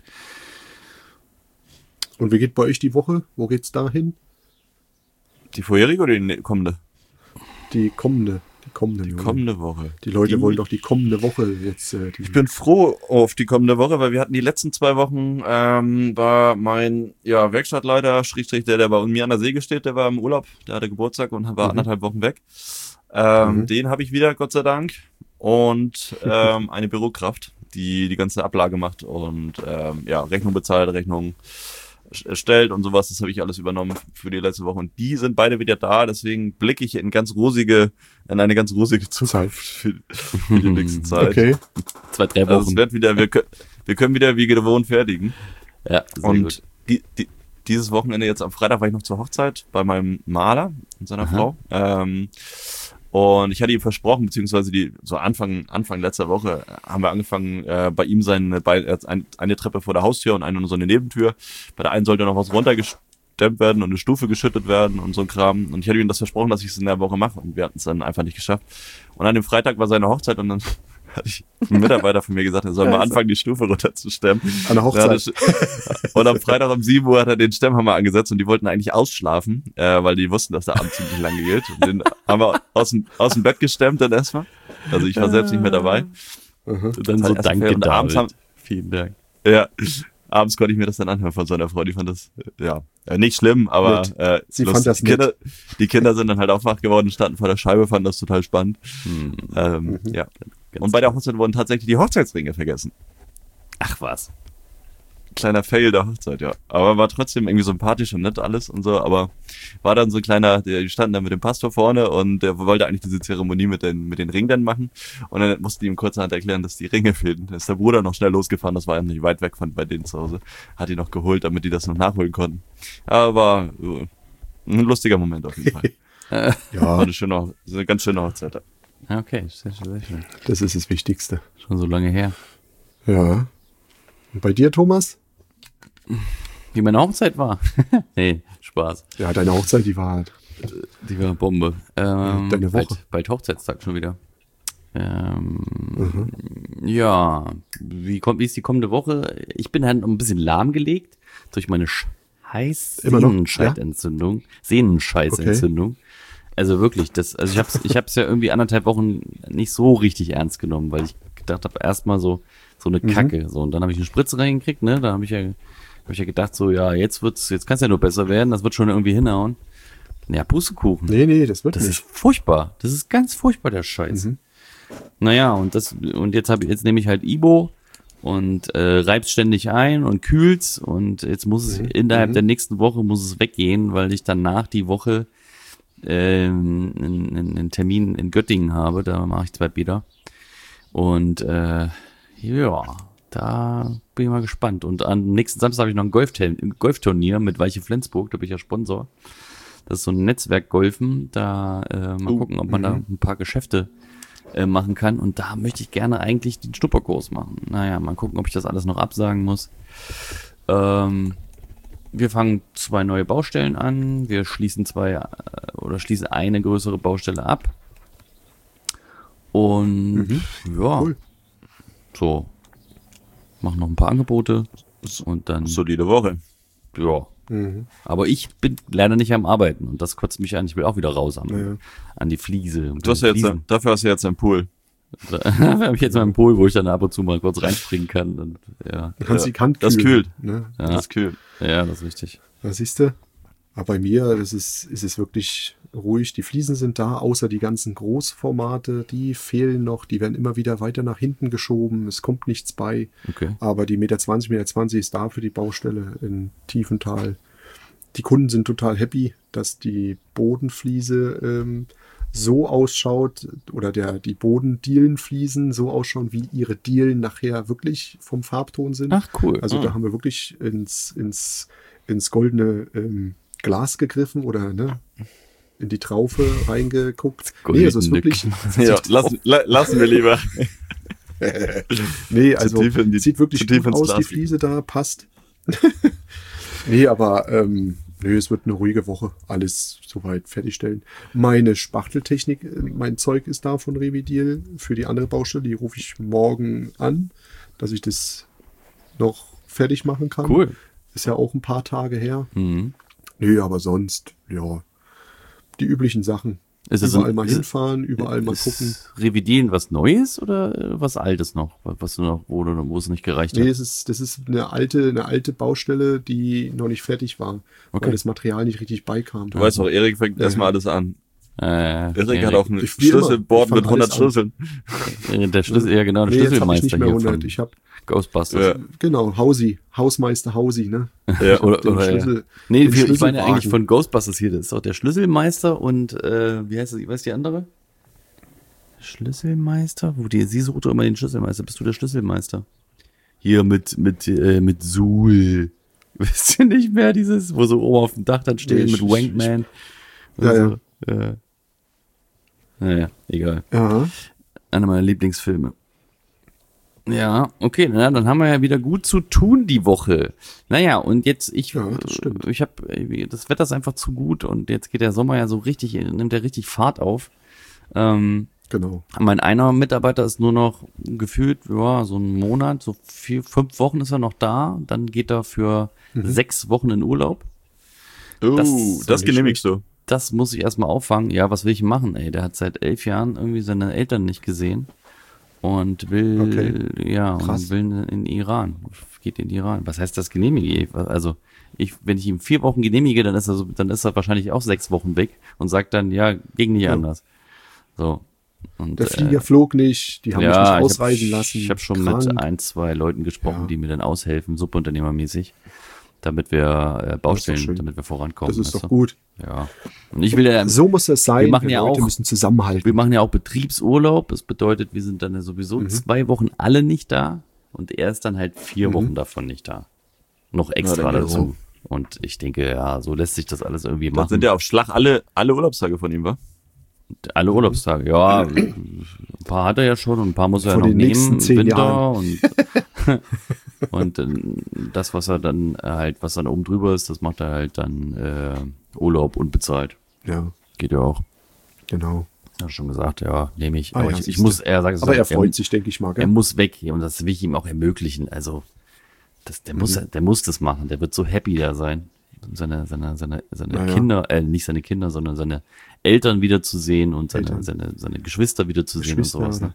[SPEAKER 3] Und wie geht bei euch die Woche? Wo geht's da hin?
[SPEAKER 2] Die vorherige oder die kommende?
[SPEAKER 3] Die kommende.
[SPEAKER 2] Kommende Woche.
[SPEAKER 3] Die Leute wollen doch die kommende Woche jetzt.
[SPEAKER 2] Ich bin froh auf die kommende Woche, weil wir hatten die letzten 2 Wochen, war mein Werkstattleiter, der bei mir an der Säge steht, der war im Urlaub, der hatte Geburtstag und war 1,5 Wochen weg. Den habe ich wieder, Gott sei Dank. Und eine Bürokraft, die ganze Ablage macht und Rechnung bezahlt, Rechnung erstellt und sowas. Das habe ich alles übernommen für die letzte Woche. Und die sind beide wieder da. Deswegen blicke ich in eine ganz rosige Zukunft für die nächste Zeit.
[SPEAKER 3] Okay.
[SPEAKER 4] 2-3 Wochen.
[SPEAKER 2] Also es wird wieder, wir können wieder wie gewohnt fertigen.
[SPEAKER 4] Ja,
[SPEAKER 2] und dieses Wochenende jetzt am Freitag war ich noch zur Hochzeit bei meinem Maler und seiner Frau. Und ich hatte ihm versprochen, beziehungsweise Anfang letzter Woche haben wir angefangen, bei ihm eine Treppe vor der Haustür und so eine Nebentür. Bei der einen sollte noch was runtergestemmt werden und eine Stufe geschüttet werden und so ein Kram. Und ich hatte ihm das versprochen, dass ich es in der Woche mache und wir hatten es dann einfach nicht geschafft. Und an dem Freitag war seine Hochzeit und dann hatte ich einen Mitarbeiter von mir gesagt, er soll mal anfangen, die Stufe runterzustemmen.
[SPEAKER 3] An der Hochzeit.
[SPEAKER 2] Und am Freitag um 7 Uhr hat er den Stemmhammer angesetzt und die wollten eigentlich ausschlafen, weil die wussten, dass der Abend ziemlich lange geht. Und den haben wir aus dem Bett gestemmt dann erstmal. Also ich war selbst nicht mehr dabei.
[SPEAKER 4] Und dann so, danke David. Vielen Dank.
[SPEAKER 2] Ja, abends konnte ich mir das dann anhören von seiner Frau. Die fand das, nicht schlimm, aber
[SPEAKER 3] sie fand das nett.
[SPEAKER 2] Die Kinder sind dann halt auch wach geworden, standen vor der Scheibe, fanden das total spannend. Ja. Und bei der Hochzeit wurden tatsächlich die Hochzeitsringe vergessen.
[SPEAKER 4] Ach was.
[SPEAKER 2] Kleiner Fail der Hochzeit, ja. Aber war trotzdem irgendwie sympathisch und nett alles und so. Aber war dann so ein kleiner, die standen dann mit dem Pastor vorne und der wollte eigentlich diese Zeremonie mit den Ringen dann machen. Und dann mussten die ihm kurzerhand erklären, dass die Ringe fehlen. Da ist der Bruder noch schnell losgefahren, das war ja nicht weit weg von bei denen zu Hause. Hat die noch geholt, damit die das noch nachholen konnten. Aber ein lustiger Moment auf jeden Fall. War eine ganz schöne Hochzeit.
[SPEAKER 4] Okay, sehr schön.
[SPEAKER 3] Das ist das Wichtigste.
[SPEAKER 4] Schon so lange her.
[SPEAKER 3] Ja. Und bei dir, Thomas?
[SPEAKER 4] Wie meine Hochzeit war. Nee, Spaß.
[SPEAKER 3] Ja, deine Hochzeit, die war
[SPEAKER 4] Bombe.
[SPEAKER 3] Deine Woche.
[SPEAKER 4] Bald Hochzeitstag schon wieder. Ja, wie ist die kommende Woche? Ich bin halt noch ein bisschen lahmgelegt durch meine Sehnenscheidentzündung. Sehnenscheißentzündung. Okay. Also wirklich, ich hab's ja irgendwie 1,5 Wochen nicht so richtig ernst genommen, weil ich gedacht habe, erstmal so eine Kacke. So, und dann habe ich eine Spritze reingekriegt, ne? Da habe ich ja gedacht, so, ja, jetzt kann es ja nur besser werden, das wird schon irgendwie hinhauen. Ja, Pustekuchen. Nee, das wird nicht. Das ist furchtbar. Das ist ganz furchtbar, der Scheiß. Naja, und jetzt nehme ich halt Ibo und reib's ständig ein und kühlt's und jetzt muss es innerhalb der nächsten Woche muss es weggehen, weil ich danach die Woche einen Termin in Göttingen habe, da mache ich 2 Bäder. Und da bin ich mal gespannt. Und am nächsten Samstag habe ich noch ein Golfturnier mit Weiche Flensburg, da bin ich ja Sponsor. Das ist so ein Netzwerk-Golfen, da mal gucken, ob man da ein paar Geschäfte machen kann. Und da möchte ich gerne eigentlich den Schnupperkurs machen. Naja, mal gucken, ob ich das alles noch absagen muss. Wir fangen 2 neue Baustellen an. Wir schließen eine größere Baustelle ab. Und cool. So, machen noch ein paar Angebote und dann...
[SPEAKER 2] Solide Woche.
[SPEAKER 4] Ja. Aber ich bin leider nicht am Arbeiten und das kotzt mich an. Ich will auch wieder raus an die Fliese.
[SPEAKER 2] Dafür hast du jetzt einen Pool.
[SPEAKER 4] Dafür habe ich jetzt mal einen Pool, wo ich dann ab und zu mal kurz reinspringen kann. Und, ja.
[SPEAKER 3] Du kannst die Kante
[SPEAKER 2] kühlen. Das kühlt.
[SPEAKER 3] Ne?
[SPEAKER 2] Ja. Das kühlt.
[SPEAKER 4] Ja, das ist richtig.
[SPEAKER 3] Da siehst du. Aber bei mir ist es wirklich ruhig. Die Fliesen sind da, außer die ganzen Großformate, die fehlen noch. Die werden immer wieder weiter nach hinten geschoben. Es kommt nichts bei.
[SPEAKER 4] Okay.
[SPEAKER 3] Aber die 1,20 Meter ist da für die Baustelle in Tiefental. Die Kunden sind total happy, dass die Bodenfliese so ausschaut oder die Bodendielenfliesen so ausschauen, wie ihre Dielen nachher wirklich vom Farbton sind.
[SPEAKER 4] Ach, cool.
[SPEAKER 3] Also da haben wir wirklich ins goldene Glas gegriffen oder in die Traufe reingeguckt. Nee, also es ist wirklich...
[SPEAKER 2] Ja, lassen wir lieber.
[SPEAKER 3] Nee, also
[SPEAKER 2] tief in die-
[SPEAKER 3] sieht wirklich
[SPEAKER 2] zu tief
[SPEAKER 3] gut
[SPEAKER 2] ins
[SPEAKER 3] aus,
[SPEAKER 2] Glas
[SPEAKER 3] die Fliese da passt. Nee, aber es wird eine ruhige Woche. Alles soweit fertigstellen. Meine Spachteltechnik, mein Zeug ist da von Revidiel für die andere Baustelle. Die rufe ich morgen an, dass ich das noch fertig machen kann.
[SPEAKER 4] Cool.
[SPEAKER 3] Ist ja auch ein paar Tage her.
[SPEAKER 4] Mhm.
[SPEAKER 3] Nee, aber sonst, ja, die üblichen Sachen.
[SPEAKER 4] Ist es
[SPEAKER 3] Überall
[SPEAKER 4] ein-
[SPEAKER 3] mal
[SPEAKER 4] ist-
[SPEAKER 3] hinfahren, überall mal gucken.
[SPEAKER 4] Ist Revidieren was Neues oder was Altes noch? Was du noch, wo es nicht gereicht
[SPEAKER 3] Nee,
[SPEAKER 4] hat?
[SPEAKER 3] das ist eine alte Baustelle, die noch nicht fertig war,
[SPEAKER 4] Okay.
[SPEAKER 3] weil das Material nicht richtig beikam.
[SPEAKER 2] Du weißt doch, Erik fängt erstmal alles an. Erik hat auch ein
[SPEAKER 3] Ich- wie immer,
[SPEAKER 2] Schlüsselboard
[SPEAKER 3] ich fang
[SPEAKER 2] mit 100
[SPEAKER 3] alles
[SPEAKER 2] Schlüsseln.
[SPEAKER 4] Der Schlüssel, ja genau, der
[SPEAKER 3] Nee, jetzt habe ich
[SPEAKER 4] Schlüsselmeister
[SPEAKER 3] nicht mehr
[SPEAKER 4] hier
[SPEAKER 3] 100.
[SPEAKER 4] von
[SPEAKER 3] Ich habe
[SPEAKER 4] Ghostbusters.
[SPEAKER 2] Ja.
[SPEAKER 3] genau Hausmeister Hausi, ne?
[SPEAKER 2] Ja.
[SPEAKER 4] Oder,
[SPEAKER 3] Den
[SPEAKER 4] oder
[SPEAKER 3] Schlüssel-
[SPEAKER 4] nee,
[SPEAKER 3] den
[SPEAKER 4] ich meine
[SPEAKER 3] Schlüsselwagen.
[SPEAKER 4] eigentlich von Ghostbusters hier. Das ist doch der Schlüsselmeister und wie heißt das? Weißt du die andere? Schlüsselmeister? Sie sucht doch immer den Schlüsselmeister. Bist du der Schlüsselmeister? Hier mit Suhl. Wisst ihr nicht mehr dieses, wo so oben auf dem Dach dann stehen
[SPEAKER 3] Nee,
[SPEAKER 4] mit Wankman? Und
[SPEAKER 3] Ja,
[SPEAKER 4] so, naja, egal.
[SPEAKER 3] Ja,
[SPEAKER 4] Einer meiner Lieblingsfilme. Ja, okay, na, dann haben wir ja wieder gut zu tun die Woche. Naja, und jetzt,
[SPEAKER 3] Ja, das stimmt.
[SPEAKER 4] das Wetter ist einfach zu gut und jetzt geht der Sommer ja so richtig, nimmt der richtig Fahrt auf.
[SPEAKER 3] genau.
[SPEAKER 4] Mein einer Mitarbeiter ist nur noch gefühlt, ja, so einen Monat, so 5 Wochen ist er noch da, dann geht er für 6 Wochen in Urlaub.
[SPEAKER 2] Das
[SPEAKER 3] nicht
[SPEAKER 2] genehmigst du.
[SPEAKER 4] Das muss ich erstmal auffangen. Ja, was will ich machen, ey? Der hat seit 11 Jahren irgendwie seine Eltern nicht gesehen und will,
[SPEAKER 3] Krass.
[SPEAKER 4] und will in Iran. Geht in Iran. Was heißt das genehmige? Also, wenn ich ihm 4 Wochen genehmige, dann ist er wahrscheinlich auch 6 Wochen weg und sagt dann, ja, ging nicht anders. So. Und,
[SPEAKER 3] Der Flieger flog nicht, die haben mich nicht ausreisen lassen.
[SPEAKER 4] Ich habe schon
[SPEAKER 3] krank.
[SPEAKER 4] mit 1, 2 Leuten gesprochen,
[SPEAKER 3] Ja.
[SPEAKER 4] die mir dann aushelfen, subunternehmermäßig, damit wir Baustellen,
[SPEAKER 3] schön.
[SPEAKER 4] damit wir vorankommen.
[SPEAKER 3] Das ist
[SPEAKER 4] weißt
[SPEAKER 3] doch
[SPEAKER 4] du?
[SPEAKER 3] gut.
[SPEAKER 4] Ja. Und ich will ja,
[SPEAKER 3] So muss das sein.
[SPEAKER 4] Wir machen ja
[SPEAKER 3] Leute
[SPEAKER 4] auch-
[SPEAKER 3] müssen zusammenhalten.
[SPEAKER 4] wir machen ja auch Betriebsurlaub. Das bedeutet, wir sind dann ja sowieso 2 Wochen alle nicht da und er ist dann halt 4 Wochen davon nicht da. Noch extra
[SPEAKER 2] Ja, dann
[SPEAKER 4] dazu. Und ich denke, ja, so lässt sich das alles irgendwie
[SPEAKER 2] Das
[SPEAKER 4] machen.
[SPEAKER 2] sind ja auf Schlag alle Urlaubstage von ihm, wa?
[SPEAKER 4] Alle Urlaubstage, ja. Ein paar hat er ja schon und ein paar muss er ja
[SPEAKER 3] Von
[SPEAKER 4] noch
[SPEAKER 3] den
[SPEAKER 4] nehmen.
[SPEAKER 3] nächsten 10
[SPEAKER 4] Winter
[SPEAKER 3] Jahren.
[SPEAKER 4] und das, was er dann halt, was dann oben drüber ist, das macht er halt dann Urlaub unbezahlt.
[SPEAKER 3] Ja,
[SPEAKER 4] Geht ja auch.
[SPEAKER 3] genau.
[SPEAKER 4] Ja, schon gesagt, ja, nehme ich.
[SPEAKER 3] Ah,
[SPEAKER 4] Aber
[SPEAKER 3] ja,
[SPEAKER 4] ich
[SPEAKER 3] siehste.
[SPEAKER 4] muss, er sagt es
[SPEAKER 3] Aber
[SPEAKER 4] ja,
[SPEAKER 3] er freut sich, denke ich mal.
[SPEAKER 4] Er
[SPEAKER 3] Gell?
[SPEAKER 4] muss weg und das will ich ihm auch ermöglichen. Also, der muss das machen. Der wird so happy da sein. Seine
[SPEAKER 3] Naja.
[SPEAKER 4] Kinder, nicht seine Kinder, sondern seine Eltern wiederzusehen und
[SPEAKER 3] Eltern.
[SPEAKER 4] seine Geschwister wiederzusehen und
[SPEAKER 3] Geschwister,
[SPEAKER 4] sowas. Ne?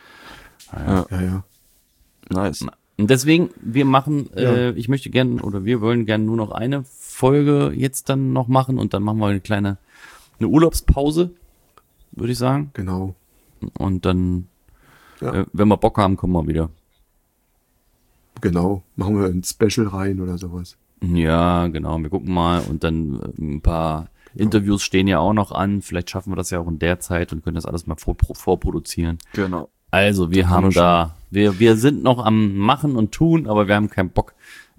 [SPEAKER 3] Ja.
[SPEAKER 2] Nice.
[SPEAKER 4] Und deswegen, wir machen,
[SPEAKER 3] Ja.
[SPEAKER 4] ich möchte gerne, oder wir wollen gerne nur noch eine Folge jetzt dann noch machen und dann machen wir eine Urlaubspause, würde ich sagen.
[SPEAKER 3] Genau.
[SPEAKER 4] Und dann,
[SPEAKER 3] Ja.
[SPEAKER 4] wenn wir Bock haben, kommen wir wieder.
[SPEAKER 3] Genau. Machen wir ein Special rein oder sowas.
[SPEAKER 4] Ja, genau, wir gucken mal und dann ein paar Interviews stehen ja auch noch an. Vielleicht schaffen wir das ja auch in der Zeit und können das alles mal vorproduzieren.
[SPEAKER 2] Genau.
[SPEAKER 4] Also, wir haben wir sind noch am Machen und Tun, aber wir haben keinen Bock.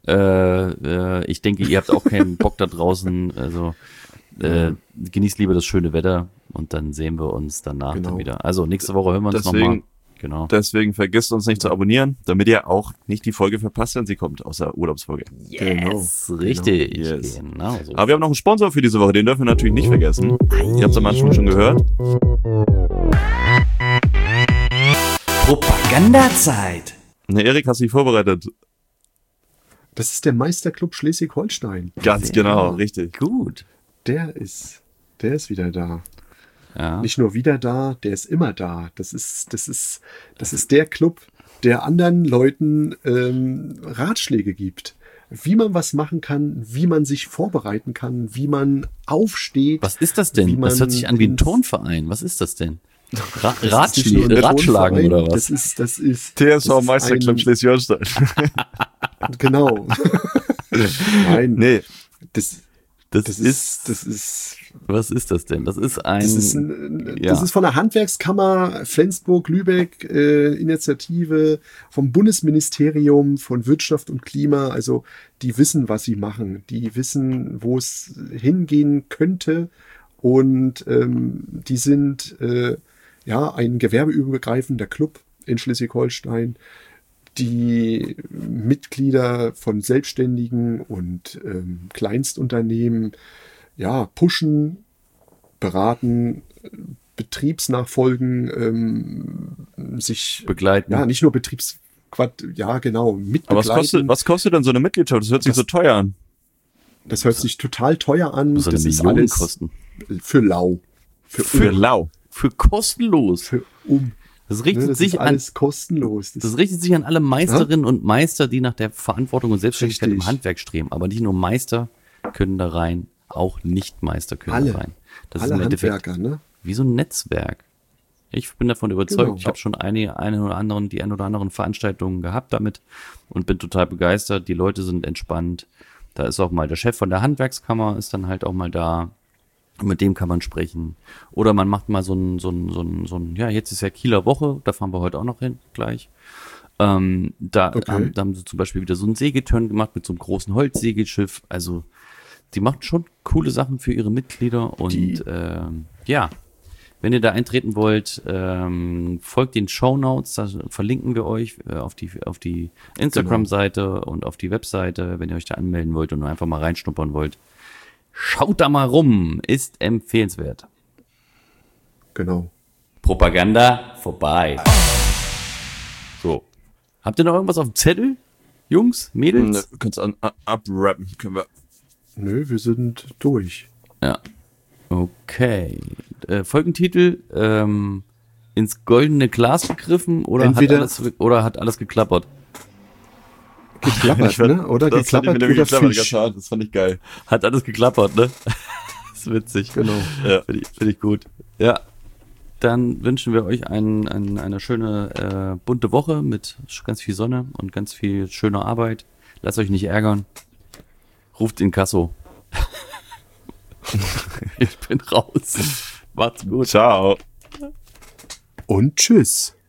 [SPEAKER 4] Ich denke, ihr habt auch keinen Bock da draußen. Also, genießt lieber das schöne Wetter und dann sehen wir uns danach
[SPEAKER 3] Genau.
[SPEAKER 4] dann wieder. Also, nächste Woche hören wir uns
[SPEAKER 2] Deswegen-
[SPEAKER 4] nochmal. Genau.
[SPEAKER 2] Deswegen vergesst uns nicht zu abonnieren, damit ihr auch nicht die Folge verpasst, wenn sie kommt, aus der Urlaubsfolge.
[SPEAKER 4] Yes, richtig.
[SPEAKER 2] Yes.
[SPEAKER 4] Genau so.
[SPEAKER 2] Aber wir haben noch einen Sponsor für diese Woche, den dürfen wir natürlich nicht vergessen. Ihr habt es am Anfang schon gehört.
[SPEAKER 1] Propagandazeit.
[SPEAKER 2] Ne, Erik, hast du dich vorbereitet?
[SPEAKER 3] Das ist der Meisterclub Schleswig-Holstein.
[SPEAKER 2] Ganz genau, richtig.
[SPEAKER 4] Gut.
[SPEAKER 3] Der ist wieder da.
[SPEAKER 4] Ja.
[SPEAKER 3] Nicht nur wieder da, der ist immer da. Das ist der Club, der anderen Leuten Ratschläge gibt. wie man was machen kann, wie man sich vorbereiten kann, wie man aufsteht.
[SPEAKER 4] Was ist das denn?
[SPEAKER 3] wie
[SPEAKER 4] Das
[SPEAKER 3] man
[SPEAKER 4] hört sich an wie ein
[SPEAKER 3] ins-
[SPEAKER 4] Turnverein. Was ist das denn?
[SPEAKER 3] Das ist nicht nur ein
[SPEAKER 4] Ratschlagen
[SPEAKER 3] Turnverein,
[SPEAKER 4] oder was?
[SPEAKER 3] Das ist
[SPEAKER 2] TSV
[SPEAKER 3] das
[SPEAKER 2] Meisterclub
[SPEAKER 3] ein-
[SPEAKER 2] Schleswig-Holstein.
[SPEAKER 3] Genau. Nein,
[SPEAKER 2] Nee,
[SPEAKER 4] Das
[SPEAKER 3] das
[SPEAKER 4] ist,
[SPEAKER 3] ist
[SPEAKER 4] was ist das denn? Das ist
[SPEAKER 3] Das ist,
[SPEAKER 4] ja.
[SPEAKER 3] das ist von der Handwerkskammer Flensburg-Lübeck Initiative vom Bundesministerium von Wirtschaft und Klima. Also die wissen, was sie machen. Die wissen, wo es hingehen könnte. Und die sind ja ein gewerbeübergreifender Club in Schleswig-Holstein. Die Mitglieder von Selbstständigen und Kleinstunternehmen ja, pushen, beraten, Betriebsnachfolgen, sich
[SPEAKER 4] Begleiten.
[SPEAKER 3] ja, nicht nur ja, genau,
[SPEAKER 2] aber
[SPEAKER 3] mitbegleiten.
[SPEAKER 2] was kostet denn so eine Mitgliedschaft? Das hört sich so teuer an.
[SPEAKER 3] Das hört sich total teuer an.
[SPEAKER 4] Muss eine
[SPEAKER 3] Das ist
[SPEAKER 4] Million
[SPEAKER 3] alles
[SPEAKER 4] kosten.
[SPEAKER 3] für lau.
[SPEAKER 2] Für lau.
[SPEAKER 4] Für kostenlos.
[SPEAKER 3] Für
[SPEAKER 4] Das
[SPEAKER 3] Ne,
[SPEAKER 4] richtet
[SPEAKER 3] das
[SPEAKER 4] sich
[SPEAKER 3] ist
[SPEAKER 4] an,
[SPEAKER 3] alles kostenlos.
[SPEAKER 4] das richtet sich an alle Meisterinnen und Meister, die nach der Verantwortung und Selbstständigkeit
[SPEAKER 3] Richtig.
[SPEAKER 4] im Handwerk streben. Aber nicht nur Meister können da rein, auch Nicht-Meister können
[SPEAKER 3] Alle.
[SPEAKER 4] da rein. Das
[SPEAKER 3] alle
[SPEAKER 4] ist im Endeffekt
[SPEAKER 3] Handwerker, ne?
[SPEAKER 4] wie so ein Netzwerk. Ich bin davon überzeugt.
[SPEAKER 3] Genau.
[SPEAKER 4] Ich habe schon die ein oder anderen Veranstaltungen gehabt damit und bin total begeistert. Die Leute sind entspannt. Da ist auch mal der Chef von der Handwerkskammer ist dann halt auch mal da. Mit dem kann man sprechen. Oder man macht mal so ein, ja, jetzt ist ja Kieler Woche, da fahren wir heute auch noch hin, gleich. Da haben sie zum Beispiel wieder so einen Segelturn gemacht mit so einem großen Holzsegelschiff. Also, die machen schon coole Sachen für ihre Mitglieder und ja, wenn ihr da eintreten wollt, folgt den Shownotes, da verlinken wir euch auf die Instagram-Seite und auf die Webseite, wenn ihr euch da anmelden wollt und nur einfach mal reinschnuppern wollt. Schaut da mal rum, ist empfehlenswert.
[SPEAKER 3] Genau.
[SPEAKER 4] Propaganda vorbei. So. Habt ihr noch irgendwas auf dem Zettel? Jungs, Mädels?
[SPEAKER 2] Du kannst abrappen, können wir.
[SPEAKER 3] Nö, wir sind durch.
[SPEAKER 4] Ja. Okay. Folgentitel, ins goldene Glas gegriffen oder
[SPEAKER 3] Entweder-
[SPEAKER 4] hat alles geklappert?
[SPEAKER 3] Geklappert, ne? Oder
[SPEAKER 2] das fand ich
[SPEAKER 3] geklappert
[SPEAKER 2] mit dem
[SPEAKER 3] oder
[SPEAKER 2] geklappert,
[SPEAKER 3] Fisch.
[SPEAKER 2] das fand ich geil.
[SPEAKER 4] Hat alles geklappert, ne? Das ist witzig.
[SPEAKER 3] Genau.
[SPEAKER 2] Ja.
[SPEAKER 4] Finde ich gut. Ja. Dann wünschen wir euch eine schöne bunte Woche mit ganz viel Sonne und ganz viel schöner Arbeit. Lasst euch nicht ärgern. Ruft Inkasso. Ich bin raus. Macht's gut.
[SPEAKER 2] Ciao.
[SPEAKER 3] Und tschüss.